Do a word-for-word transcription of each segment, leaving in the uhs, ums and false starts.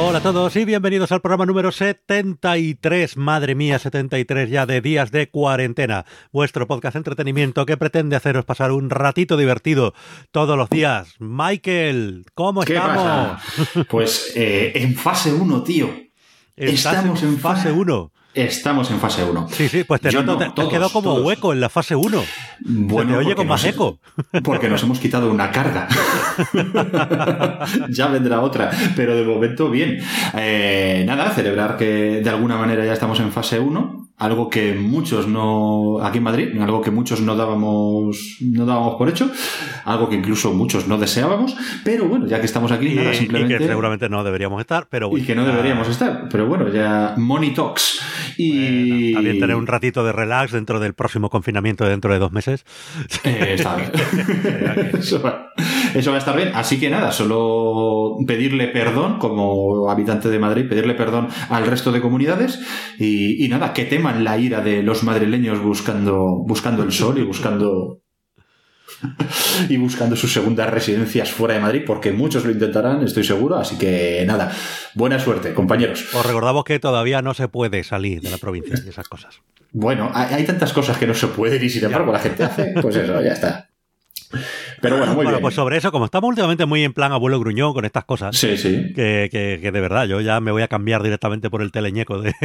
Hola a todos y bienvenidos al programa número setenta y tres, madre mía, setenta y tres ya de días de cuarentena, vuestro podcast de entretenimiento que pretende haceros pasar un ratito divertido todos los días. Michael, ¿cómo ¿Qué estamos? Pasa? Pues eh, en fase uno, tío. Estamos en fase uno. Estamos en fase uno. Sí, sí, pues te, noto, no, te, te has quedado como todos. hueco en la fase uno. Bueno, se te oye con más eco. Porque nos hemos quitado una carga. Ya vendrá otra, pero de momento bien. Eh, nada, celebrar que de alguna manera ya estamos en fase uno. Algo que muchos no, aquí en Madrid, algo que muchos no dábamos, no dábamos por hecho, algo que incluso muchos no deseábamos, pero bueno, ya que estamos aquí, y, nada, simplemente... Y que seguramente no deberíamos estar, pero bueno. Y que no deberíamos estar, pero bueno, ya Money Talks. Y... Bueno, también tener un ratito de relax dentro del próximo confinamiento de dentro de dos meses. Eh, está bien. eso, va, eso va a estar bien. Así que nada, solo pedirle perdón, como habitante de Madrid, pedirle perdón al resto de comunidades y, y nada, que teman la ira de los madrileños buscando, buscando el sol y buscando y buscando sus segundas residencias fuera de Madrid, porque muchos lo intentarán, estoy seguro, así que nada, buena suerte, compañeros. Os recordamos que todavía no se puede salir de la provincia y esas cosas. Bueno, hay, hay tantas cosas que no se pueden y sin embargo la gente hace, pues eso, ya está. Pero bueno, muy bueno, bien. Pues sobre eso, como estamos últimamente muy en plan abuelo gruñón con estas cosas, sí, sí. Que, que, que de verdad yo ya me voy a cambiar directamente por el teleñeco de...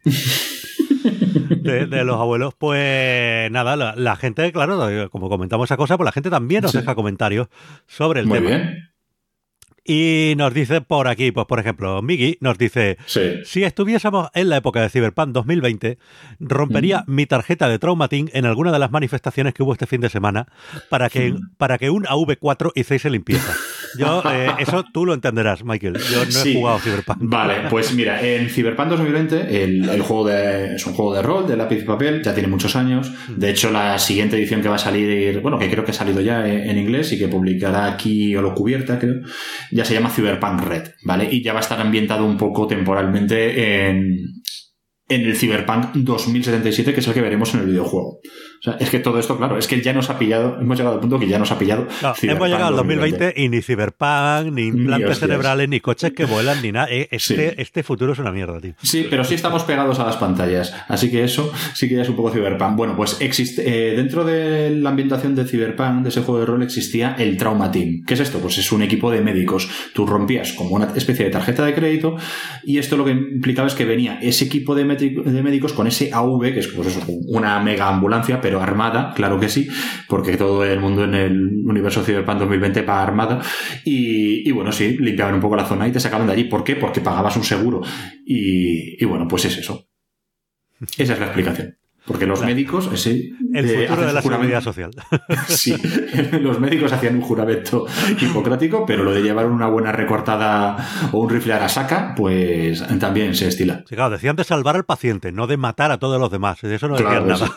De, de los abuelos, pues nada, la, la gente, claro, como comentamos esa cosa, pues la gente también nos sí. deja comentarios sobre el Muy tema. Bien. Y nos dice por aquí, pues por ejemplo, Miggy nos dice, sí. si estuviésemos en la época de Cyberpunk dos mil veinte, rompería mm. mi tarjeta de Traumatín en alguna de las manifestaciones que hubo este fin de semana para que, mm. para que un A V cuatro hiciese limpieza. Yo, eh, eso tú lo entenderás, Michael. Yo no sí. he jugado Cyberpunk. Vale, pues mira, en Cyberpunk dos mil veinte el, el juego de, es un juego de rol, de lápiz y papel, ya tiene muchos años. De hecho, la siguiente edición que va a salir, bueno, que creo que ha salido ya en, en inglés y que publicará aquí o lo cubierta, creo, ya se llama Cyberpunk Red, ¿vale? Y ya va a estar ambientado un poco temporalmente en, en el Cyberpunk dos mil setenta y siete, que es el que veremos en el videojuego. O sea, es que todo esto, claro, es que ya nos ha pillado, hemos llegado al punto que ya nos ha pillado. No, hemos llegado al dos mil veinte y ni Cyberpunk, ni implantes ni cerebrales, ni coches que vuelan, ni nada. Este, sí. este futuro es una mierda, tío. Sí, pero sí estamos pegados a las pantallas. Así que eso sí que ya es un poco Cyberpunk. Bueno, pues existe, eh, dentro de la ambientación de Cyberpunk, de ese juego de rol, existía el Trauma Team. ¿Qué es esto? Pues es un equipo de médicos. Tú rompías como una especie de tarjeta de crédito y esto lo que implicaba es que venía ese equipo de, de médicos con ese A V, que es pues eso, una mega ambulancia, pero armada, claro que sí, porque todo el mundo en el universo Cyberpunk dos mil veinte va armada y, y bueno, sí, limpiaban un poco la zona y te sacaban de allí. ¿Por qué? Porque pagabas un seguro y, y bueno, pues es eso. Esa es la explicación. Porque los claro. médicos... Ese, el eh, futuro de la seguridad social. Sí, los médicos hacían un juramento hipocrático, pero lo de llevar una buena recortada o un rifle a la saca, pues también se estila. Sí, claro, decían de salvar al paciente, no de matar a todos los demás. De eso no decían claro,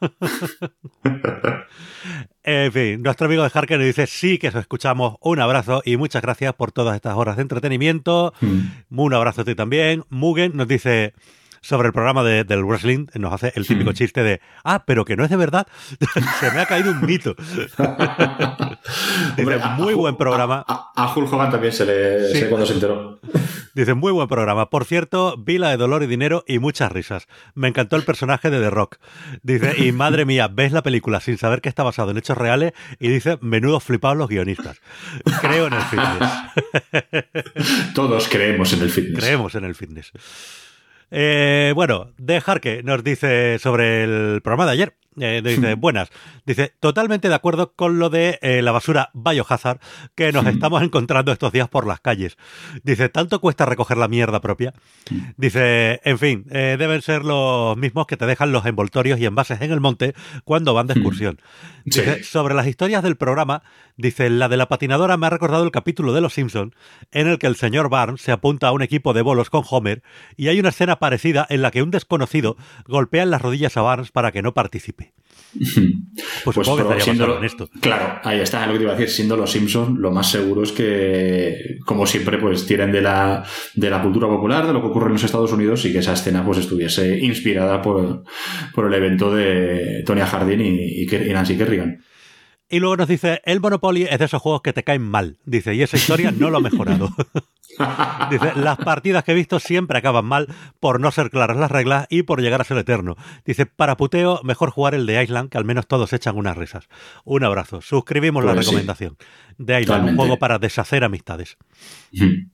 nada. En fin, nuestro amigo de Harker nos dice sí que os escuchamos, un abrazo y muchas gracias por todas estas horas de entretenimiento. Mm. Un abrazo a ti también. Mugen nos dice... sobre el programa de, del wrestling, nos hace el típico sí. chiste de ah, pero que no es de verdad. Se me ha caído un mito. Dice, Hombre, muy a, buen programa. A, a, a Hulk Hogan también se le sí. sé cuando se enteró. Dice, muy buen programa. Por cierto, vi la de Dolor y Dinero y muchas risas. Me encantó el personaje de The Rock. Dice, y madre mía, ves la película sin saber que está basado en hechos reales y dice, menudo flipados los guionistas. Creo en el fitness. Todos creemos en el fitness. Creemos en el fitness. Eh, bueno, de Harke nos dice sobre el programa de ayer. Eh, dice, buenas. Dice, totalmente de acuerdo con lo de eh, la basura Biohazard que nos estamos encontrando estos días por las calles. Dice, ¿tanto cuesta recoger la mierda propia? Dice, en fin, eh, deben ser los mismos que te dejan los envoltorios y envases en el monte cuando van de excursión. Dice, sí. Sobre las historias del programa, dice, la de la patinadora me ha recordado el capítulo de Los Simpson en el que el señor Barnes se apunta a un equipo de bolos con Homer y hay una escena parecida en la que un desconocido golpea en las rodillas a Barnes para que no participe. Pues, pues supongo que estaría basado en esto. Claro, ahí está lo que te iba a decir. Siendo Los Simpsons, lo más seguro es que, como siempre, pues tiren de la, de la cultura popular, de lo que ocurre en los Estados Unidos, y que esa escena pues estuviese inspirada por, por el evento de Tonya Harding y, y Nancy Kerrigan. Y luego nos dice, el Monopoly es de esos juegos que te caen mal. Dice, y esa historia no lo ha mejorado. Dice, las partidas que he visto siempre acaban mal por no ser claras las reglas y por llegar a ser eterno. Dice, para puteo, mejor jugar el de Island, que al menos todos echan unas risas. Un abrazo. Suscribimos pues la recomendación sí. de Island, Totalmente. Un juego para deshacer amistades. Mm.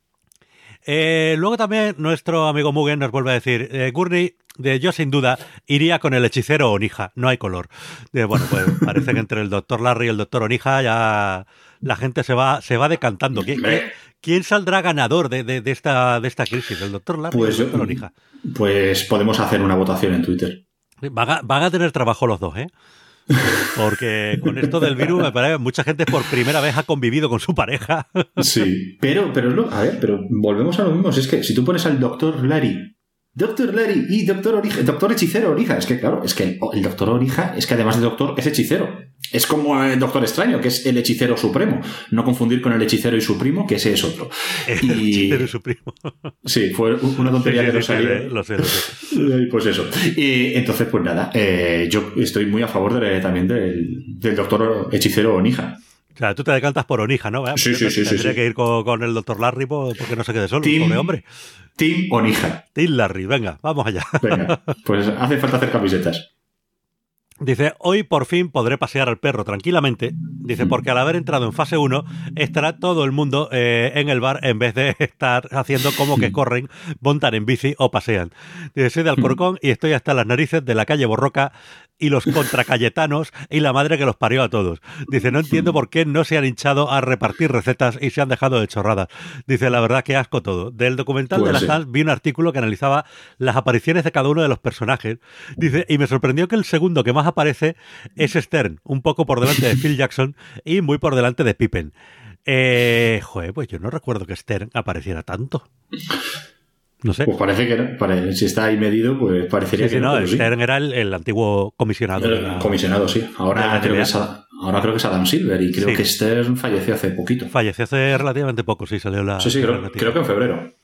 Eh, luego también nuestro amigo Mugen nos vuelve a decir, eh, Gurney, de yo sin duda iría con el hechicero Onija, no hay color. De, bueno, pues parece que entre el doctor Larry y el doctor Onija ya la gente se va, se va decantando. ¿Quién, quién, quién saldrá ganador de, de, de, esta, de esta crisis? ¿El doctor Larry pues, o el doctor Onija? Pues podemos hacer una votación en Twitter. Van a, van a tener trabajo los dos, ¿eh? Porque con esto del virus me parece que mucha gente por primera vez ha convivido con su pareja. Sí, pero, pero no, a ver, pero volvemos a lo mismo. Es que si tú pones al doctor Larry, doctor Larry y doctor Orija, doctor hechicero Orija, es que claro, es que el, el doctor Orija es que además de doctor es hechicero. Es como el Doctor Extraño, que es el hechicero supremo. No confundir con el hechicero y su primo, que ese es otro. El y... hechicero y su primo. Sí, fue una tontería sí, sí, que no salió. Sí, lo sé, lo sé. Pues eso. Y entonces, pues nada, eh, yo estoy muy a favor de, también del, del doctor hechicero Onija. O sea, tú te decantas por Onija, ¿no? ¿Eh? Sí, sí, sí. Tendría sí, que sí. ir con, con el doctor Larry porque no se quede solo, Team, pobre hombre. Team Onija. Team Larry, venga, vamos allá. Venga, pues hace falta hacer camisetas. Dice, hoy por fin podré pasear al perro tranquilamente. Dice, porque al haber entrado en fase uno, estará todo el mundo eh, en el bar en vez de estar haciendo como que corren, montan en bici o pasean. Dice, soy de Alcorcón y estoy hasta las narices de la calle Borroca y los contracayetanos y la madre que los parió a todos. Dice, no entiendo por qué no se han hinchado a repartir recetas y se han dejado de chorradas. Dice, la verdad que asco todo. Del documental pues de la sí. Sans vi un artículo que analizaba las apariciones de cada uno de los personajes. Dice, y me sorprendió que el segundo que más aparece es Stern, un poco por delante de Phil Jackson y muy por delante de Pippen. Eh, joder, pues yo no recuerdo que Stern apareciera tanto. No sé. Pues parece que no. Parece, si está ahí medido, pues parecería sí, que sí, no. no. Stern sí. era el, el antiguo comisionado. El la, comisionado, sí. Ahora creo, que es, ahora creo que es Adam Silver y creo sí. que Stern falleció hace poquito. Falleció hace relativamente poco, sí, salió la... Sí, sí, creo, creo que en febrero.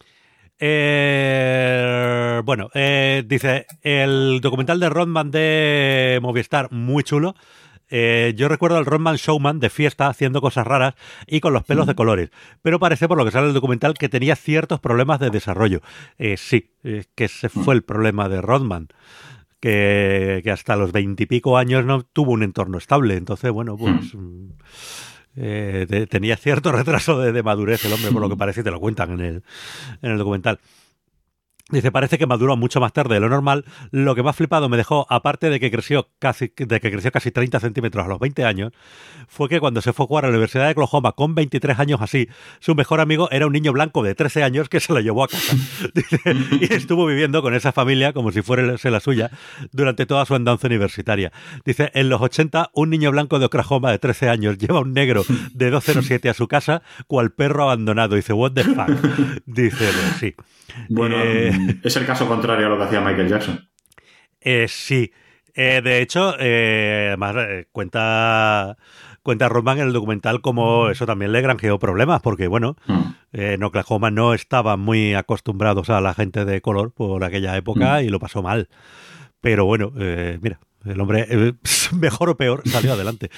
Eh, bueno, eh, dice, el documental de Rodman de Movistar, muy chulo. Eh, yo recuerdo al Rodman Showman de fiesta haciendo cosas raras y con los pelos de colores, pero parece por lo que sale el documental que tenía ciertos problemas de desarrollo. Eh, sí, eh, que ese fue el problema de Rodman, que, que hasta los veintipico años no tuvo un entorno estable. Entonces, bueno, pues mm. eh, de, tenía cierto retraso de, de madurez el hombre, por lo que parece, y te lo cuentan en el, en el documental. Dice, parece que maduró mucho más tarde de lo normal. Lo que más flipado me dejó, aparte de que creció casi, de que creció casi treinta centímetros a los veinte años, fue que cuando se fue a jugar a la Universidad de Oklahoma con veintitrés años así, su mejor amigo era un niño blanco de trece años que se lo llevó a casa. Dice, y estuvo viviendo con esa familia como si fuera la suya durante toda su andanza universitaria. Dice, en los ochenta, un niño blanco de Oklahoma de trece años lleva a un negro de doscientos siete a su casa cual perro abandonado. Dice, what the fuck. Dice, pues, sí. Bueno, eh, es el caso contrario a lo que hacía Michael Jackson. Eh, sí. Eh, de hecho, eh, además eh, cuenta, cuenta Rodman en el documental como eso también le granjeó problemas, porque bueno, mm. eh, en Oklahoma no estaban muy acostumbrados a la gente de color por aquella época mm. y lo pasó mal. Pero bueno, eh, mira, el hombre, eh, mejor o peor, salió adelante.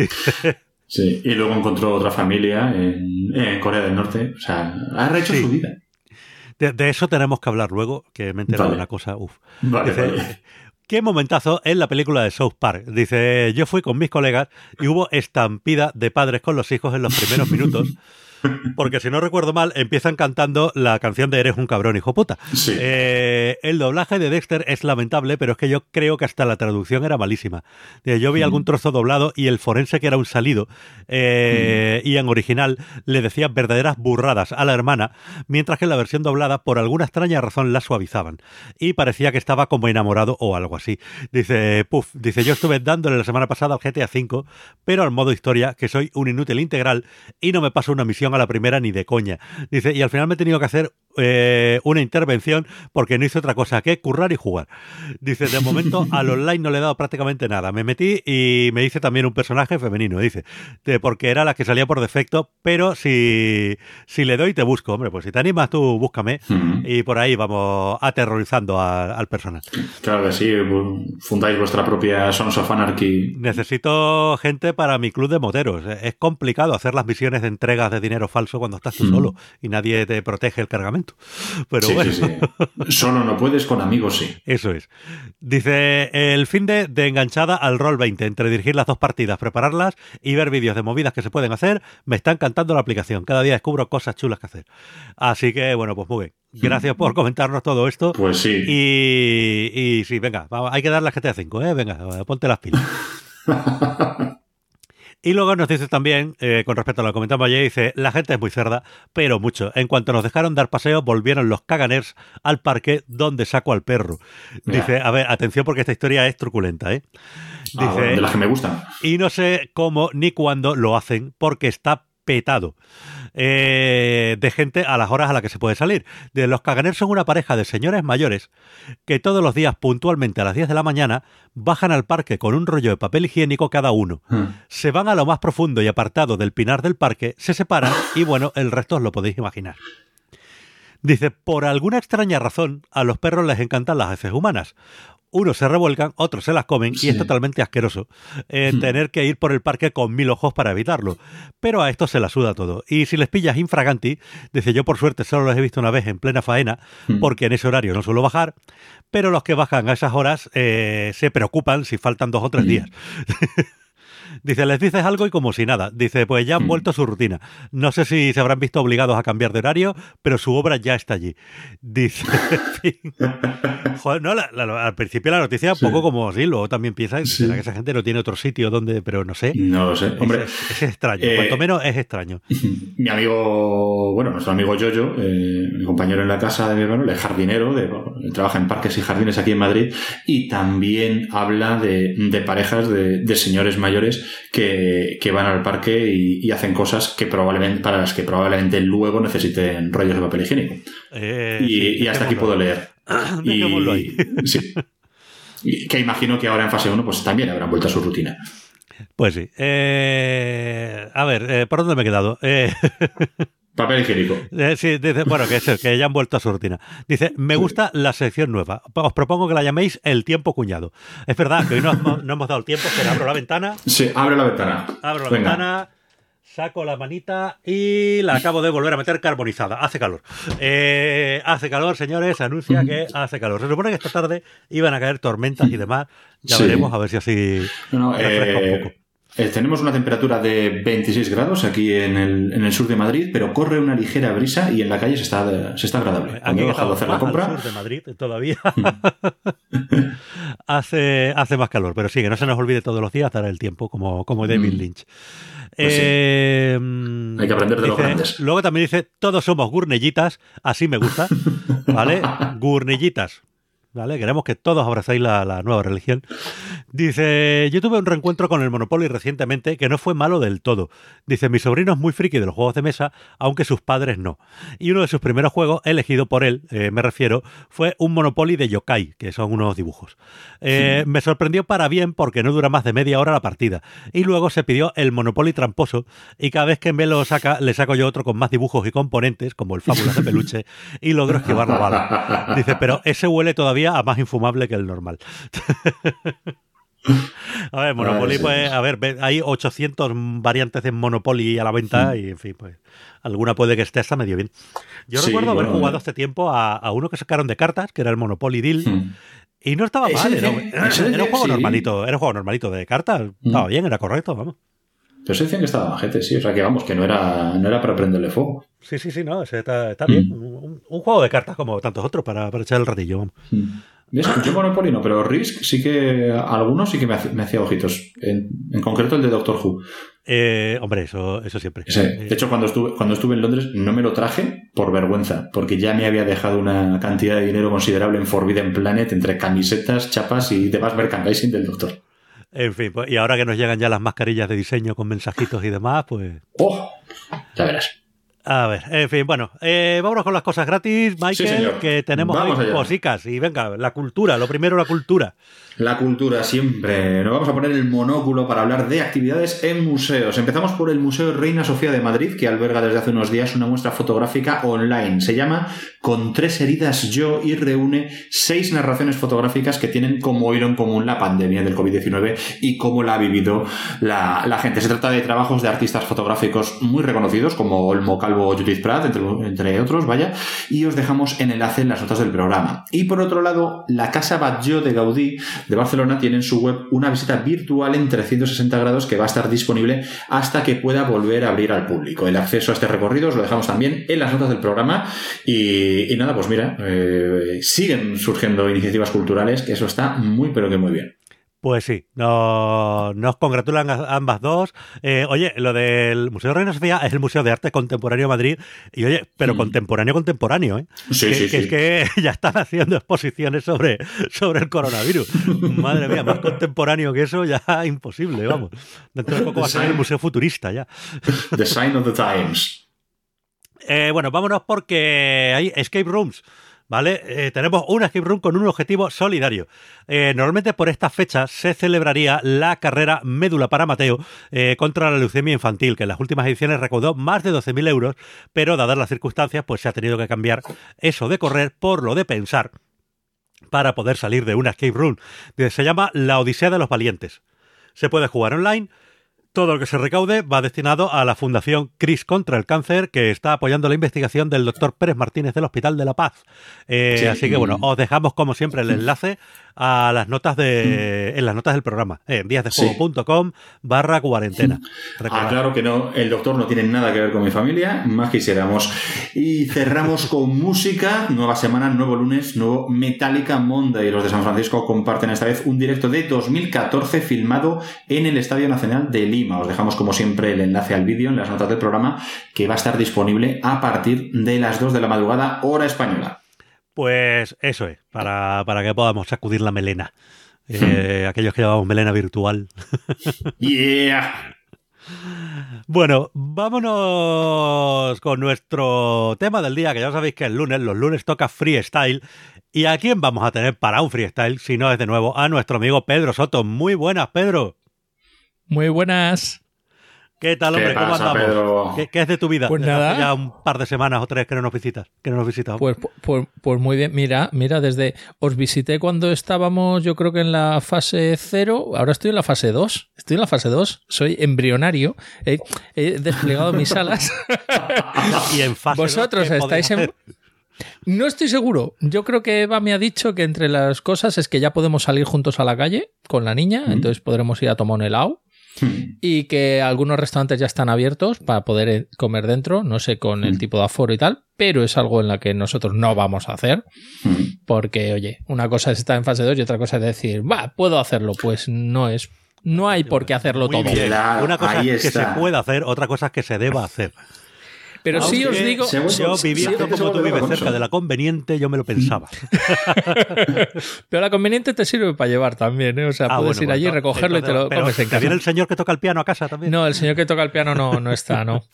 Sí, y luego encontró otra familia en, en Corea del Norte. O sea, ha rehecho sí. su vida. De, de eso tenemos que hablar luego, que me he enterado vale. de una cosa. Uf. Vale, Dice, vale. Qué momentazo en la película de South Park. Dice, yo fui con mis colegas y hubo estampida de padres con los hijos en los primeros minutos. Porque si no recuerdo mal, empiezan cantando la canción de Eres un cabrón, hijo puta. Sí. Eh, el doblaje de Dexter es lamentable, pero es que yo creo que hasta la traducción era malísima. Yo vi mm. algún trozo doblado y el forense, que era un salido, eh, mm. y en original le decía verdaderas burradas a la hermana, mientras que en la versión doblada, por alguna extraña razón, la suavizaban. Y parecía que estaba como enamorado o algo así. Dice, puf, dice, yo estuve dándole la semana pasada al G T A cinco, pero al modo historia, que soy un inútil integral y no me paso una misión a la primera ni de coña. Dice, y al final me he tenido que hacer eh, una intervención porque no hice otra cosa que currar y jugar. Dice, de momento al online no le he dado prácticamente nada. Me metí y me hice también un personaje femenino, dice, de, porque era la que salía por defecto, pero si, si le doy te busco, hombre, pues si te animas tú búscame uh-huh. y por ahí vamos aterrorizando a, al personaje. Claro que sí, fundáis vuestra propia Sons of Anarchy. Necesito gente para mi club de moteros. Es complicado hacer las misiones de entregas de dinero falso cuando estás tú uh-huh. solo y nadie te protege el cargamento. Pero sí, bueno. Sí, sí. Solo no puedes, con amigos sí. Eso es. Dice, el fin de, de enganchada al Roll veinte, entre dirigir las dos partidas, prepararlas y ver vídeos de movidas que se pueden hacer, me está encantando la aplicación. Cada día descubro cosas chulas que hacer. Así que, bueno, pues muy bien. Gracias por comentarnos todo esto. Pues sí. Y, y sí, venga, hay que darle a G T A cinco, ¿eh? Venga, ponte las pilas. Y luego nos dice también, eh, con respecto a lo que comentamos ayer, dice, la gente es muy cerda, pero mucho. En cuanto nos dejaron dar paseo, volvieron los caganers al parque donde saco al perro. Dice, yeah. a ver, atención porque esta historia es truculenta, ¿eh? Dice, ah, bueno, de las que me gustan. Y no sé cómo ni cuándo lo hacen porque está petado eh, de gente a las horas a las que se puede salir. De los caganers son una pareja de señores mayores que todos los días puntualmente a las diez de la mañana bajan al parque con un rollo de papel higiénico cada uno. Hmm. Se van a lo más profundo y apartado del pinar del parque, se separan y bueno, el resto os lo podéis imaginar. Dice, por alguna extraña razón, a los perros les encantan las heces humanas. Unos se revuelcan, otros se las comen sí. y es totalmente asqueroso eh, hmm. tener que ir por el parque con mil ojos para evitarlo. Pero a estos se la suda todo. Y si les pillas infraganti, dice, yo por suerte solo los he visto una vez en plena faena, hmm. porque en ese horario no suelo bajar, pero los que bajan a esas horas eh, se preocupan si faltan dos o tres hmm. días. Dice, les dices algo y como si nada. Dice, pues ya han vuelto a su rutina. No sé si se habrán visto obligados a cambiar de horario, pero su obra ya está allí. Dice, en fin. Joder, no, la, la, al principio la noticia sí. un poco como sí, luego también piensa sí. que esa gente no tiene otro sitio donde, pero no sé. No lo sé. Hombre, es, es, es extraño, eh, cuanto menos es extraño. Mi amigo, bueno, nuestro amigo Yoyo, eh, mi compañero en la casa de mi hermano, es jardinero, de, él trabaja en parques y jardines aquí en Madrid, y también habla de, de parejas de, de señores mayores Que, que van al parque y, y hacen cosas que probablemente para las que probablemente luego necesiten rollos de papel higiénico. Eh, y, sí, y hasta aquí puedo leer. Y, ahí. Sí. Y que imagino que ahora en fase uno pues también habrán vuelto a su rutina. Pues sí. Eh, a ver, eh, ¿por dónde me he quedado? Eh... Papel higiénico. Eh, sí, dice, bueno, que es el, que ya han vuelto a su rutina. Dice, me gusta la sección nueva. Os propongo que la llaméis el tiempo cuñado. Es verdad que hoy no, no hemos dado el tiempo, pero abro la ventana. Sí, abre la ventana. Abro la Venga. ventana, saco la manita y la acabo de volver a meter carbonizada. Hace calor. Eh, hace calor, señores, anuncia que hace calor. Se supone que esta tarde iban a caer tormentas y demás. Ya sí. veremos, a ver si así no, refresca eh... un poco. Eh, tenemos una temperatura de veintiséis grados aquí en el, en el sur de Madrid, pero corre una ligera brisa y en la calle se está, se está agradable. Aquí he dejado de hacer la compra. Al sur de Madrid todavía hace, hace más calor, pero sí, que no se nos olvide todos los días dar el tiempo, como, como David Lynch. Pues eh, sí. Hay que aprender de dice, los grandes. Luego también dice, todos somos gurnellitas, así me gusta, ¿vale? Gurnellitas. ¿Vale? Queremos que todos abracéis la, la nueva religión. Dice, yo tuve un reencuentro con el Monopoly recientemente que no fue malo del todo. Dice, mi sobrino es muy friki de los juegos de mesa, aunque sus padres no. Y uno de sus primeros juegos, elegido por él, eh, me refiero, fue un Monopoly de yokai, que son unos dibujos. Eh, sí. Me sorprendió para bien porque no dura más de media hora la partida. Y luego se pidió el Monopoly tramposo y cada vez que me lo saca, le saco yo otro con más dibujos y componentes, como el Fábulas de Peluche, y logro esquivar la bala. Dice, pero ese huele todavía a más infumable que el normal. A ver, Monopoly, pues, a ver, hay ochocientas variantes de Monopoly a la venta y, en fin, pues, alguna puede que esté hasta medio bien. Yo sí, recuerdo haber bueno, jugado este tiempo a, a uno que sacaron de cartas, que era el Monopoly Deal, hmm. y no estaba mal, era, era, era un juego sí. normalito, era un juego normalito de cartas, hmm. estaba bien, era correcto, vamos. Pero se decían que estaba majete, sí, o sea que vamos, que no era, no era para prenderle fuego. Sí, sí, sí, no, ese está, está bien. Mm. Un, un juego de cartas como tantos otros para, para echar el ratillo, vamos. Mm. Yo Monopoly no, pero Risk sí que, algunos sí que me hacía, me hacía ojitos. En, en concreto el de Doctor Who. Eh, hombre, eso, eso siempre. Sí. De hecho, cuando estuve, cuando estuve en Londres no me lo traje por vergüenza, porque ya me había dejado una cantidad de dinero considerable en Forbidden Planet entre camisetas, chapas y demás merchandising del Doctor. En fin, pues, y ahora que nos llegan ya las mascarillas de diseño con mensajitos y demás, pues... ¡Oh! Ya verás. A ver, en fin, bueno, eh, vámonos con las cosas gratis, Michael, sí, que tenemos Vamos ahí allá. cosicas. Y venga, la cultura, lo primero la cultura. La cultura siempre. Nos vamos a poner el monóculo para hablar de actividades en museos. Empezamos por el Museo Reina Sofía de Madrid, que alberga desde hace unos días una muestra fotográfica online. Se llama Con tres heridas yo y reúne seis narraciones fotográficas que tienen como hilo en común la pandemia del covid diecinueve y cómo la ha vivido la, la gente. Se trata de trabajos de artistas fotográficos muy reconocidos, como Olmo Calvo o Judith Prat, entre, entre otros, vaya, y os dejamos el enlace en las notas del programa. Y por otro lado, la Casa Batlló de Gaudí de Barcelona tiene en su web una visita virtual en trescientos sesenta grados que va a estar disponible hasta que pueda volver a abrir al público. El acceso a este recorrido os lo dejamos también en las notas del programa y, y nada, pues mira, eh, siguen surgiendo iniciativas culturales, que eso está muy pero que muy bien. Pues sí, no, nos congratulan a ambas dos. Eh, oye, lo del Museo Reina Sofía es el Museo de Arte Contemporáneo de Madrid. Y oye, pero mm. contemporáneo, contemporáneo, ¿eh? Sí, que, sí, que sí. Es que ya están haciendo exposiciones sobre, sobre el coronavirus. Madre mía, más contemporáneo que eso ya imposible, vamos. Dentro de poco va a ser el Museo Futurista ya. The Sign of the Times. Eh, bueno, vámonos porque hay escape rooms. ¿Vale? Eh, tenemos un escape room con un objetivo solidario. Eh, normalmente por estas fechas se celebraría la carrera Médula para Mateo eh, contra la leucemia infantil, que en las últimas ediciones recaudó más de doce mil euros, pero dadas las circunstancias, pues se ha tenido que cambiar eso de correr por lo de pensar para poder salir de una escape room. Se llama La Odisea de los Valientes. Se puede jugar online. Todo lo que se recaude va destinado a la Fundación CRIS contra el Cáncer, que está apoyando la investigación del doctor Pérez Martínez del Hospital de La Paz. Eh, sí. Así que, bueno, os dejamos, como siempre, el enlace a las notas de en las notas del programa, eh, en díasdejuego punto com barra cuarentena. Ah, claro que no, el doctor no tiene nada que ver con mi familia, más quisiéramos. Y cerramos con música, nueva semana, nuevo lunes, nuevo Metallica Monday. Los de San Francisco comparten esta vez un directo de dos mil catorce filmado en el Estadio Nacional de Lima. Os dejamos, como siempre, el enlace al vídeo en las notas del programa, que va a estar disponible a partir de las dos de la madrugada, hora española. Pues eso es, para, para que podamos sacudir la melena. Eh, hmm. Aquellos que llevamos melena virtual. ¡Yeah! Bueno, vámonos con nuestro tema del día, que ya sabéis que el lunes, los lunes toca freestyle. ¿Y a quién vamos a tener para un freestyle? Si no es de nuevo a nuestro amigo Pedro Soto. Muy buenas, Pedro. Muy buenas. ¿Qué tal, hombre? ¿Qué ¿Cómo pasa, andamos? Pedro? ¿Qué, ¿Qué es de tu vida? Pues nada. Hace ya un par de semanas o tres que no nos visitas, que no nos visitas. Pues, pues, pues muy bien. Mira, mira, desde os visité cuando estábamos, yo creo que en la fase cero. Ahora estoy en la fase dos. Estoy en la fase dos. Soy embrionario. He, he desplegado mis alas. Y en fase Vosotros dos, estáis en... No estoy seguro. Yo creo que Eva me ha dicho que entre las cosas es que ya podemos salir juntos a la calle con la niña, mm. entonces podremos ir a tomar un helado. Hmm. Y que algunos restaurantes ya están abiertos para poder comer dentro, no sé con hmm. el tipo de aforo y tal, pero es algo en la que nosotros no vamos a hacer, hmm. porque, oye, una cosa es estar en fase dos y otra cosa es decir, va, puedo hacerlo, pues no es, no hay por qué hacerlo Muy todo. Bien. Una cosa Ahí es que está. se pueda hacer, otra cosa es que se deba hacer. Pero Aunque sí os digo... Yo viviendo como tú vives cerca de la Conveniente, yo me lo pensaba. Pero la Conveniente te sirve para llevar también, ¿eh? O sea, ah, puedes bueno, ir allí, bueno, recogerlo entonces, y te lo comes en casa. ¿Viene el señor que toca el piano a casa también? No, el señor que toca el piano no, no está, no.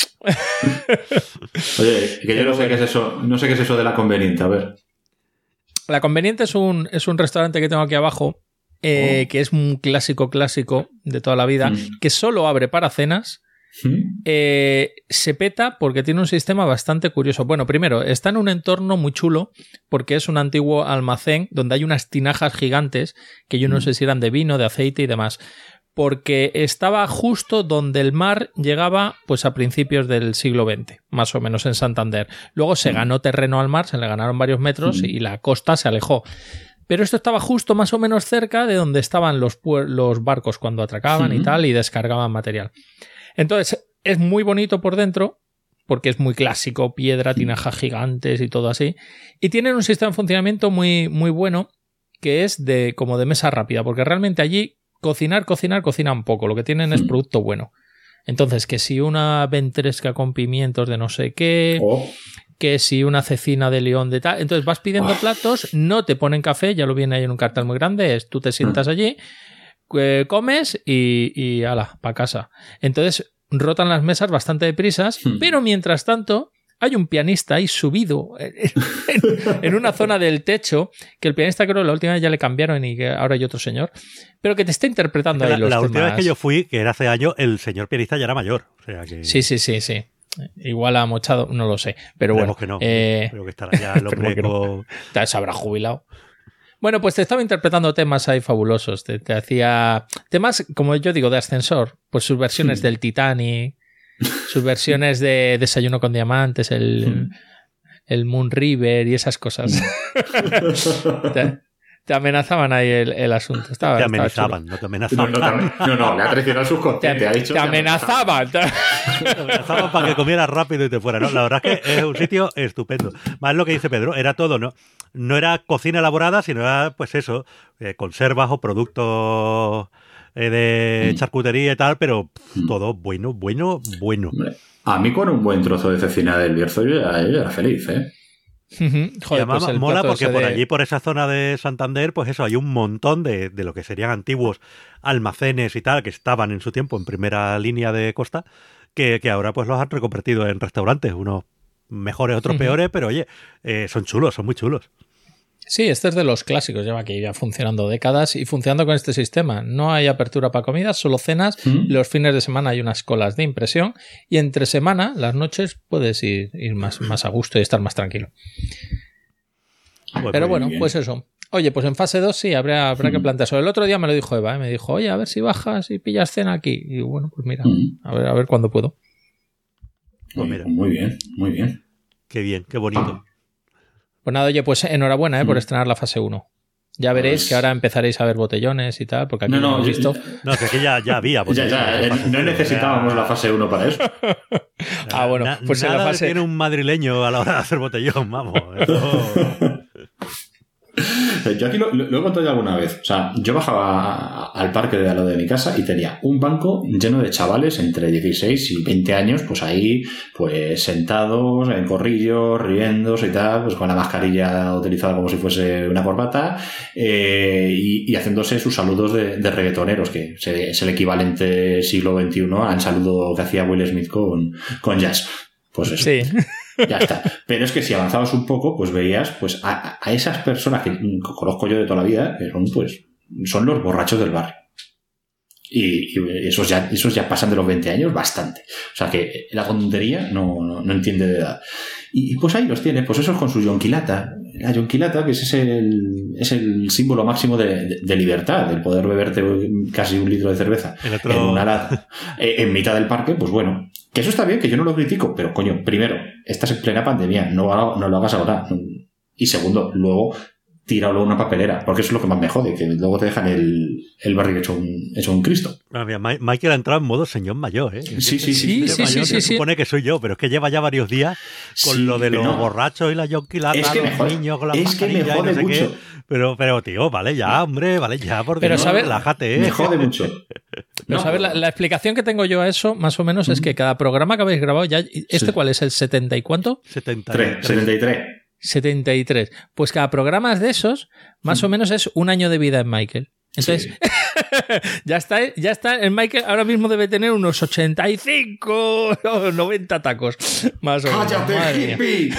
Oye, que yo no sé qué es eso, no sé qué es eso de la Conveniente, a ver. La Conveniente es un, es un restaurante que tengo aquí abajo, eh, oh. que es un clásico clásico de toda la vida, mm. que solo abre para cenas. ¿Mm? Eh, se peta porque tiene un sistema bastante curioso. Bueno, primero, está en un entorno muy chulo porque es un antiguo almacén donde hay unas tinajas gigantes que yo no ¿Mm? sé si eran de vino, de aceite y demás, porque estaba justo donde el mar llegaba pues a principios del siglo veinte, más o menos en Santander. Luego se ¿Mm? ganó terreno al mar, se le ganaron varios metros ¿Mm? y la costa se alejó. Pero esto estaba justo más o menos cerca de donde estaban los, los barcos cuando atracaban ¿Mm? y tal y descargaban material. Entonces, es muy bonito por dentro, porque es muy clásico, piedra, tinajas gigantes y todo así. Y tienen un sistema de funcionamiento muy, muy bueno, que es de como de mesa rápida, porque realmente allí cocinar, cocinar, cocinan poco. Lo que tienen es producto bueno. Entonces, que si una ventresca con pimientos de no sé qué, oh. que si una cecina de león de tal... Entonces vas pidiendo oh. platos, no te ponen café, ya lo viene ahí en un cartel muy grande, es tú te sientas allí... Eh, comes y, y ala, para casa. Entonces rotan las mesas bastante deprisas, hmm. pero mientras tanto hay un pianista ahí subido en, en una zona del techo, que el pianista creo que la última vez ya le cambiaron y que ahora hay otro señor, pero que te está interpretando ahí la, los La temas. última vez que yo fui, que era hace años, el señor pianista ya era mayor. O sea que... Sí, sí, sí, sí. Igual ha mochado, no lo sé, pero bueno. Que no. Eh... Creo que estará ya el hombre con... no. Se habrá jubilado. Bueno, pues te estaba interpretando temas ahí fabulosos. Te, te hacía temas, como yo digo, de ascensor. Pues sus versiones sí. del Titanic, sus versiones de Desayuno con Diamantes, el, sí. el Moon River y esas cosas. te, te amenazaban ahí el, el asunto. Estaba, te amenazaban, no te amenazaban. No, no, no, no, le ha traicionado el subconsciente. Te, ha dicho te amenazaban. Te amenazaban para que comieras rápido y te fuera. ¿No? La verdad es que es un sitio estupendo. Más lo que dice Pedro, era todo, ¿no? No era cocina elaborada, sino era, pues eso, eh, conservas o productos eh, de charcutería y tal, pero pff, todo bueno, bueno, bueno. Hombre, a mí con un buen trozo de cecina del Bierzo yo ya, yo era feliz, ¿eh? Joder, y además pues mola porque por de... allí, por esa zona de Santander, pues eso, hay un montón de, de lo que serían antiguos almacenes y tal, que estaban en su tiempo en primera línea de costa, que, que ahora pues los han reconvertido en restaurantes, unos mejores, otros uh-huh. peores, pero oye, eh, son chulos, son muy chulos. Sí, este es de los clásicos, lleva aquí ya funcionando décadas y funcionando con este sistema. No hay apertura para comidas, solo cenas. ¿Mm? Los fines de semana hay unas colas de impresión y entre semana, las noches, puedes ir, ir más, más a gusto y estar más tranquilo. Pues Pero bueno, bien. Pues eso. Oye, pues en fase dos sí, habrá, habrá ¿Mm? que plantearse. El otro día me lo dijo Eva, ¿eh? Me dijo, oye, a ver si bajas y pillas cena aquí. Y bueno, pues mira, ¿Mm? a ver, a ver cuándo puedo. Pues mira. Muy bien, muy bien. Qué bien, qué bonito. Pues nada, oye, pues enhorabuena ¿eh? por estrenar la fase uno. Ya veréis pues... que ahora empezaréis a ver botellones y tal, porque aquí no, no hemos visto... Yo, no, que aquí ya, ya había botellones. ya, ya, no necesitábamos la fase uno para eso. ah, bueno, Na, pues nada en la fase... tiene un madrileño a la hora de hacer botellón, vamos. Eso... Yo aquí lo, lo, lo he contado ya alguna vez. O sea, yo bajaba al parque de al lado de mi casa y tenía un banco lleno de chavales entre dieciséis y veinte años, pues ahí, pues sentados, en corrillos, riéndose y tal, pues con la mascarilla utilizada como si fuese una corbata, eh, y, y haciéndose sus saludos de, de reggaetoneros, que es el equivalente siglo veintiuno al saludo que hacía Will Smith con, con Jazz. Pues eso. Sí. Ya está. Pero es que si avanzabas un poco, pues veías pues a, a esas personas que conozco yo de toda la vida, que son pues son los borrachos del barrio. Y, y esos ya esos ya pasan de los veinte años bastante. O sea que la tontería no, no, no entiende de edad. Y, y pues ahí los tiene, pues esos con su yonquilata. La yonquilata, que es el, es el símbolo máximo de, de, de libertad, del poder beberte casi un litro de cerveza otro... en una lata, en mitad del parque, pues bueno. Que eso está bien, que yo no lo critico, pero coño, primero, estás en plena pandemia, no, no lo hagas ahora. Y segundo, luego, tíralo a una papelera, porque eso es lo que más me jode, que luego te dejan el, el barrio hecho un, hecho un Cristo. Bueno, mira, Michael ha entrado en modo señor mayor, ¿eh? Sí, sí, sí. sí, sí, mayor, sí, sí, se supone sí. que soy yo, pero es que lleva ya varios días con sí, lo de los no. borrachos y la yonquilata, es que los jode, niños con las es que me jode y no sé mucho. Qué. Pero, pero, tío, vale ya, hombre, vale ya, porque pero, no, ¿sabes? relájate, ¿eh? Me jode mucho. Pero, no. ¿sabes? La, la explicación que tengo yo a eso, más o menos, mm. es que cada programa que habéis grabado, ya ¿este sí. cuál es? ¿El setenta y cuánto? setenta y tres. setenta y tres. setenta y tres. Pues cada programa de esos, más mm. o menos es un año de vida en Michael. Entonces, sí. ya está, ya está, el Michael ahora mismo debe tener unos ochenta y cinco o noventa tacos. Más o menos. ¡Cállate, hippie!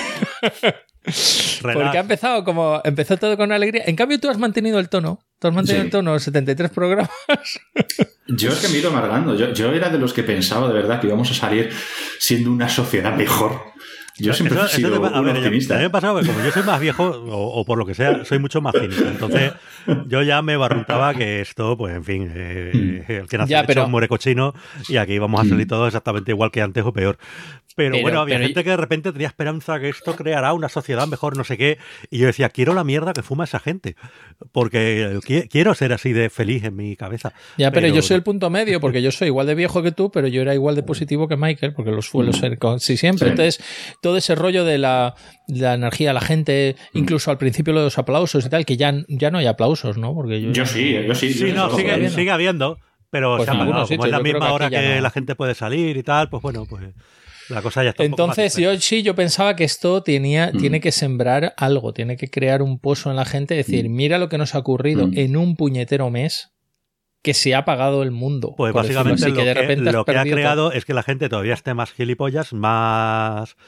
Porque ha empezado como empezó todo con alegría. En cambio, tú has mantenido el tono. Tú has mantenido sí. el tono setenta y tres programas. Yo es que me he ido amargando. Yo, yo era de los que pensaba de verdad que íbamos a salir siendo una sociedad mejor. Yo siempre eso, he sido un a ver, optimista. A mí me ha pasado que como yo soy más viejo, o, o por lo que sea, soy mucho más cínico. Entonces, yo ya me barruntaba que esto, pues en fin, eh, el que nace ya, pero... muere cochino, y aquí vamos a salir todos exactamente igual que antes o peor. Pero, pero bueno, había pero... gente que de repente tenía esperanza que esto creará una sociedad mejor, no sé qué, y yo decía, quiero la mierda que fuma esa gente, porque quiero ser así de feliz en mi cabeza. Ya, pero, pero yo soy el punto medio, porque yo soy igual de viejo que tú, pero yo era igual de positivo que Michael, porque lo suelo ser casi siempre. Sí. Entonces, todo ese rollo de la, de la energía, la gente, incluso al principio lo de los aplausos y tal, que ya, ya no hay aplausos, ¿no? Porque yo, yo sí, yo sí. Sí, no, sigue, habiendo. sigue habiendo, pero pues se ha apagado. Como es la misma que hora que no. la gente puede salir y tal, pues bueno, pues la cosa ya está. Entonces, un poco más yo sí, yo pensaba que esto tenía, mm. tiene que sembrar algo, tiene que crear un pozo en la gente, decir, mm. mira lo que nos ha ocurrido mm. en un puñetero mes, que se ha apagado el mundo. Pues básicamente así, lo que, que, de repente lo que ha creado todo. Es que la gente todavía esté más gilipollas, más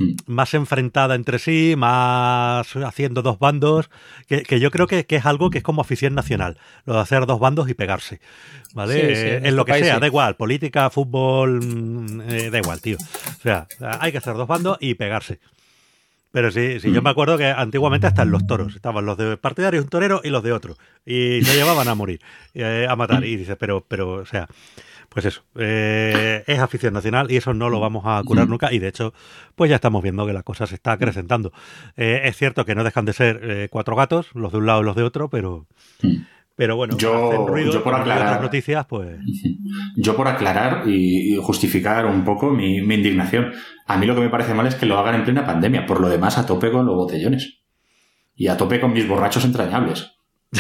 más enfrentada entre sí, más haciendo dos bandos, que, que yo creo que, que es algo que es como afición nacional, lo de hacer dos bandos y pegarse, ¿vale? Sí, sí, Eh, en en lo este que país sea, sí. da igual, política, fútbol, eh, da igual, tío. O sea, hay que hacer dos bandos y pegarse. Pero sí, sí, yo me acuerdo que antiguamente hasta en los toros estaban los de partidarios, un torero y los de otro. Y se llevaban a morir, eh, a matar. Y dices, pero, pero, o sea, pues eso, eh, es afición nacional y eso no lo vamos a curar nunca. Y de hecho, pues ya estamos viendo que la cosa se está acrecentando. Eh, es cierto que no dejan de ser eh, cuatro gatos, los de un lado y los de otro, pero... Pero bueno, yo, hacen ruido, yo por como aclarar, otras noticias, pues... Yo por aclarar y, y justificar un poco mi, mi indignación. A mí lo que me parece mal es que lo hagan en plena pandemia. Por lo demás, a tope con los botellones. Y a tope con mis borrachos entrañables.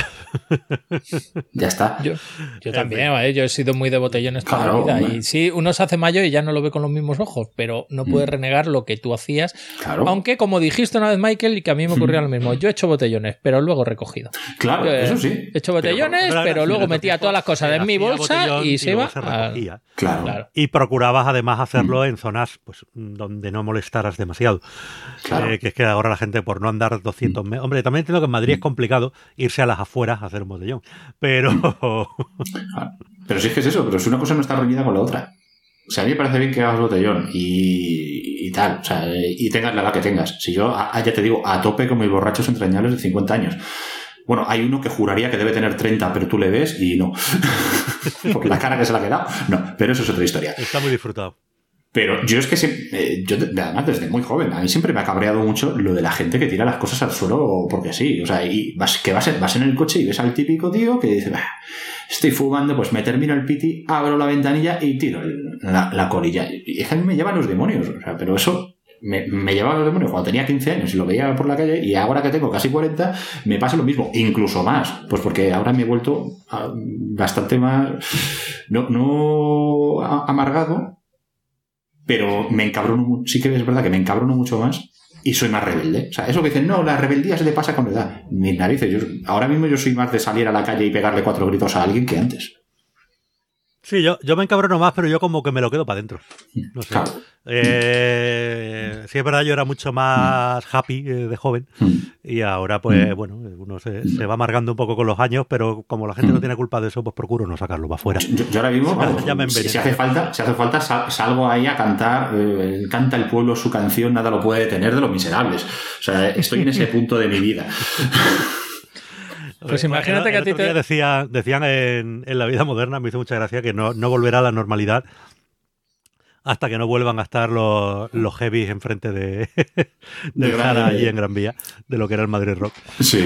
Ya está. Yo, yo también, ¿vale? Yo he sido muy de botellones toda Claro, la vida. hombre. Y sí, uno se hace mayor y ya no lo ve con los mismos ojos, pero no puedes Mm. renegar lo que tú hacías. Claro. Aunque, como dijiste una vez, Michael, y que a mí me ocurría lo mismo, yo he hecho botellones, pero luego recogido. Claro, Yo, eh, eso sí. He hecho botellones, Pero- pero, pero- luego pero- metía todas las cosas en mi hacía bolsa botellón y se luego iba se a... recogía. Claro. Claro. Y procurabas además hacerlo en zonas pues donde no molestaras demasiado. Claro. Eh, que es que ahora la gente por no andar doscientos metros... Hombre, también entiendo que en Madrid es complicado irse a las afueras a hacer un botellón. Pero... Pero sí es que es eso, pero si una cosa no está reñida con la otra. O sea, a mí me parece bien que hagas botellón y, y tal, o sea, y tengas la edad que tengas. Si yo, a, ya te digo, a tope con mis borrachos entrañables de cincuenta años. Bueno, hay uno que juraría que debe tener treinta, pero tú le ves y no. Porque la cara que se le ha quedado, no. Pero eso es otra historia. Está muy disfrutado. Pero yo es que siempre, eh, yo además desde muy joven, a mí siempre me ha cabreado mucho lo de la gente que tira las cosas al suelo porque sí. O sea, y vas, que vas, vas en el coche y ves al típico tío que dice, bah, estoy fumando, pues me termino el piti, abro la ventanilla y tiro el- la, la colilla. Y es que a mí me llevan los demonios. O sea, pero eso me, me llevaba los demonios cuando tenía quince años y lo veía por la calle, y ahora que tengo casi cuarenta me pasa lo mismo, incluso más, pues porque ahora me he vuelto ah, bastante más no, no a- amargado, pero me encabrono mu- sí que es verdad que me encabrono mucho más y soy más rebelde. O sea, eso que dicen, no, la rebeldía se le pasa con la edad. Mis narices, yo, ahora mismo yo soy más de salir a la calle y pegarle cuatro gritos a alguien que antes. Sí, yo, yo me encabrono más, pero yo como que me lo quedo para adentro. No sé. Claro. Eh, sí, es verdad, yo era mucho más happy eh, de joven. Y ahora, pues, bueno, uno se, se va amargando un poco con los años, pero como la gente no tiene culpa de eso, pues procuro no sacarlo para afuera. Yo, yo ahora mismo, vamos, Ya me si, enveneno. si hace falta, si hace falta sal- salgo ahí a cantar, eh, canta el pueblo su canción, nada lo puede detener de los miserables. O sea, estoy en ese punto de mi vida. Pues imagínate El- que a el ti otro día te... decía, decían en, en la vida moderna, me hizo mucha gracia, que no, no volverá a la normalidad hasta que no vuelvan a estar los, los heavies enfrente de, de, De Gran Jara Vía. allí en Gran Vía, de lo que era el Madrid Rock. Sí.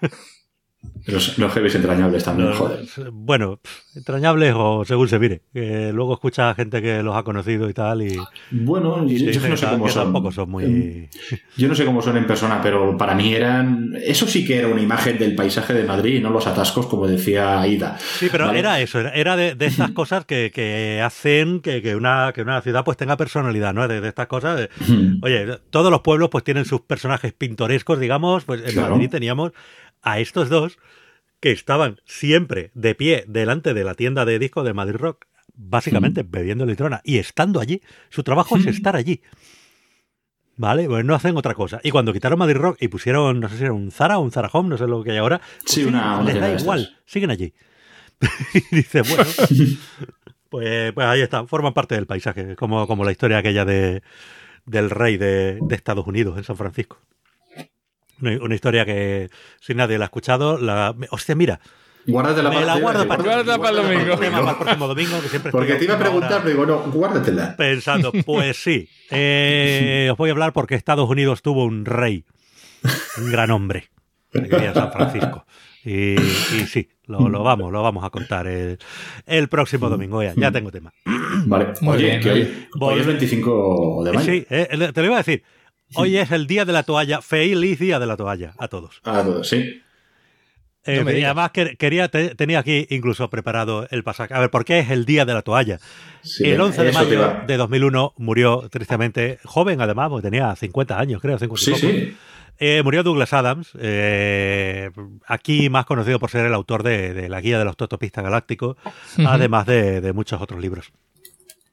Los, los heavies entrañables también, Los- joder. Bueno, entrañables o según se mire. Que luego escucha a gente que los ha conocido y tal y, Bueno, y yo, se yo dice no que, sé ta- cómo que son. tampoco son muy... Yo no sé cómo son en persona, pero para mí eran... Eso sí que era una imagen del paisaje de Madrid y no los atascos, como decía Aida. Sí, pero ¿Vale? era eso, era, era de, de estas cosas que, que hacen que, que, una, que una ciudad pues tenga personalidad, ¿no? De, de estas cosas. de- oye, todos los pueblos pues tienen sus personajes pintorescos, digamos, pues en Claro. Madrid teníamos a estos dos que estaban siempre de pie delante de la tienda de discos de Madrid Rock, básicamente bebiendo litrona y estando allí. Su trabajo es estar allí. ¿Vale? Pues no hacen otra cosa. Y cuando quitaron Madrid Rock y pusieron, no sé si era un Zara o un Zara Home, no sé lo que hay ahora, pues Sí, una- una les tienda da de igual, estas. siguen allí. Y dice, bueno, pues, pues ahí está, forman parte del paisaje, como, como la historia aquella de, del rey de, de Estados Unidos en San Francisco. Una, una historia que, si nadie la ha escuchado, la, me- hostia, mira, Guárdatela me para la guardo para, Guárdala para el domingo. tema para el próximo domingo, que siempre Porque estoy te iba a última preguntar, hora pero digo, no, guárdatela. pensando, pues sí, eh, os voy a hablar porque Estados Unidos tuvo un rey, un gran hombre, que vivía en San Francisco. Y, y sí, lo, lo vamos, lo vamos a contar el, el próximo domingo. Ya, ya tengo tema. Vale. Muy Oye, bien, que muy hoy, hoy es veinticinco de mayo. Sí, eh, te lo iba a decir. Hoy es el día de la toalla. Feliz día de la toalla a todos. A todos, sí. Eh, No me y digas. además que- quería, te- tenía aquí incluso preparado el pasaje. A ver, ¿por qué es el día de la toalla? Sí, el venga, once de eso te mayo iba- de dos mil uno murió tristemente, joven además, porque tenía cincuenta años, creo, cincuenta y Sí, poco. sí. Eh, murió Douglas Adams, eh, aquí más conocido por ser el autor de, de La Guía del Autostopista Galáctico, Ujú. además de, de muchos otros libros.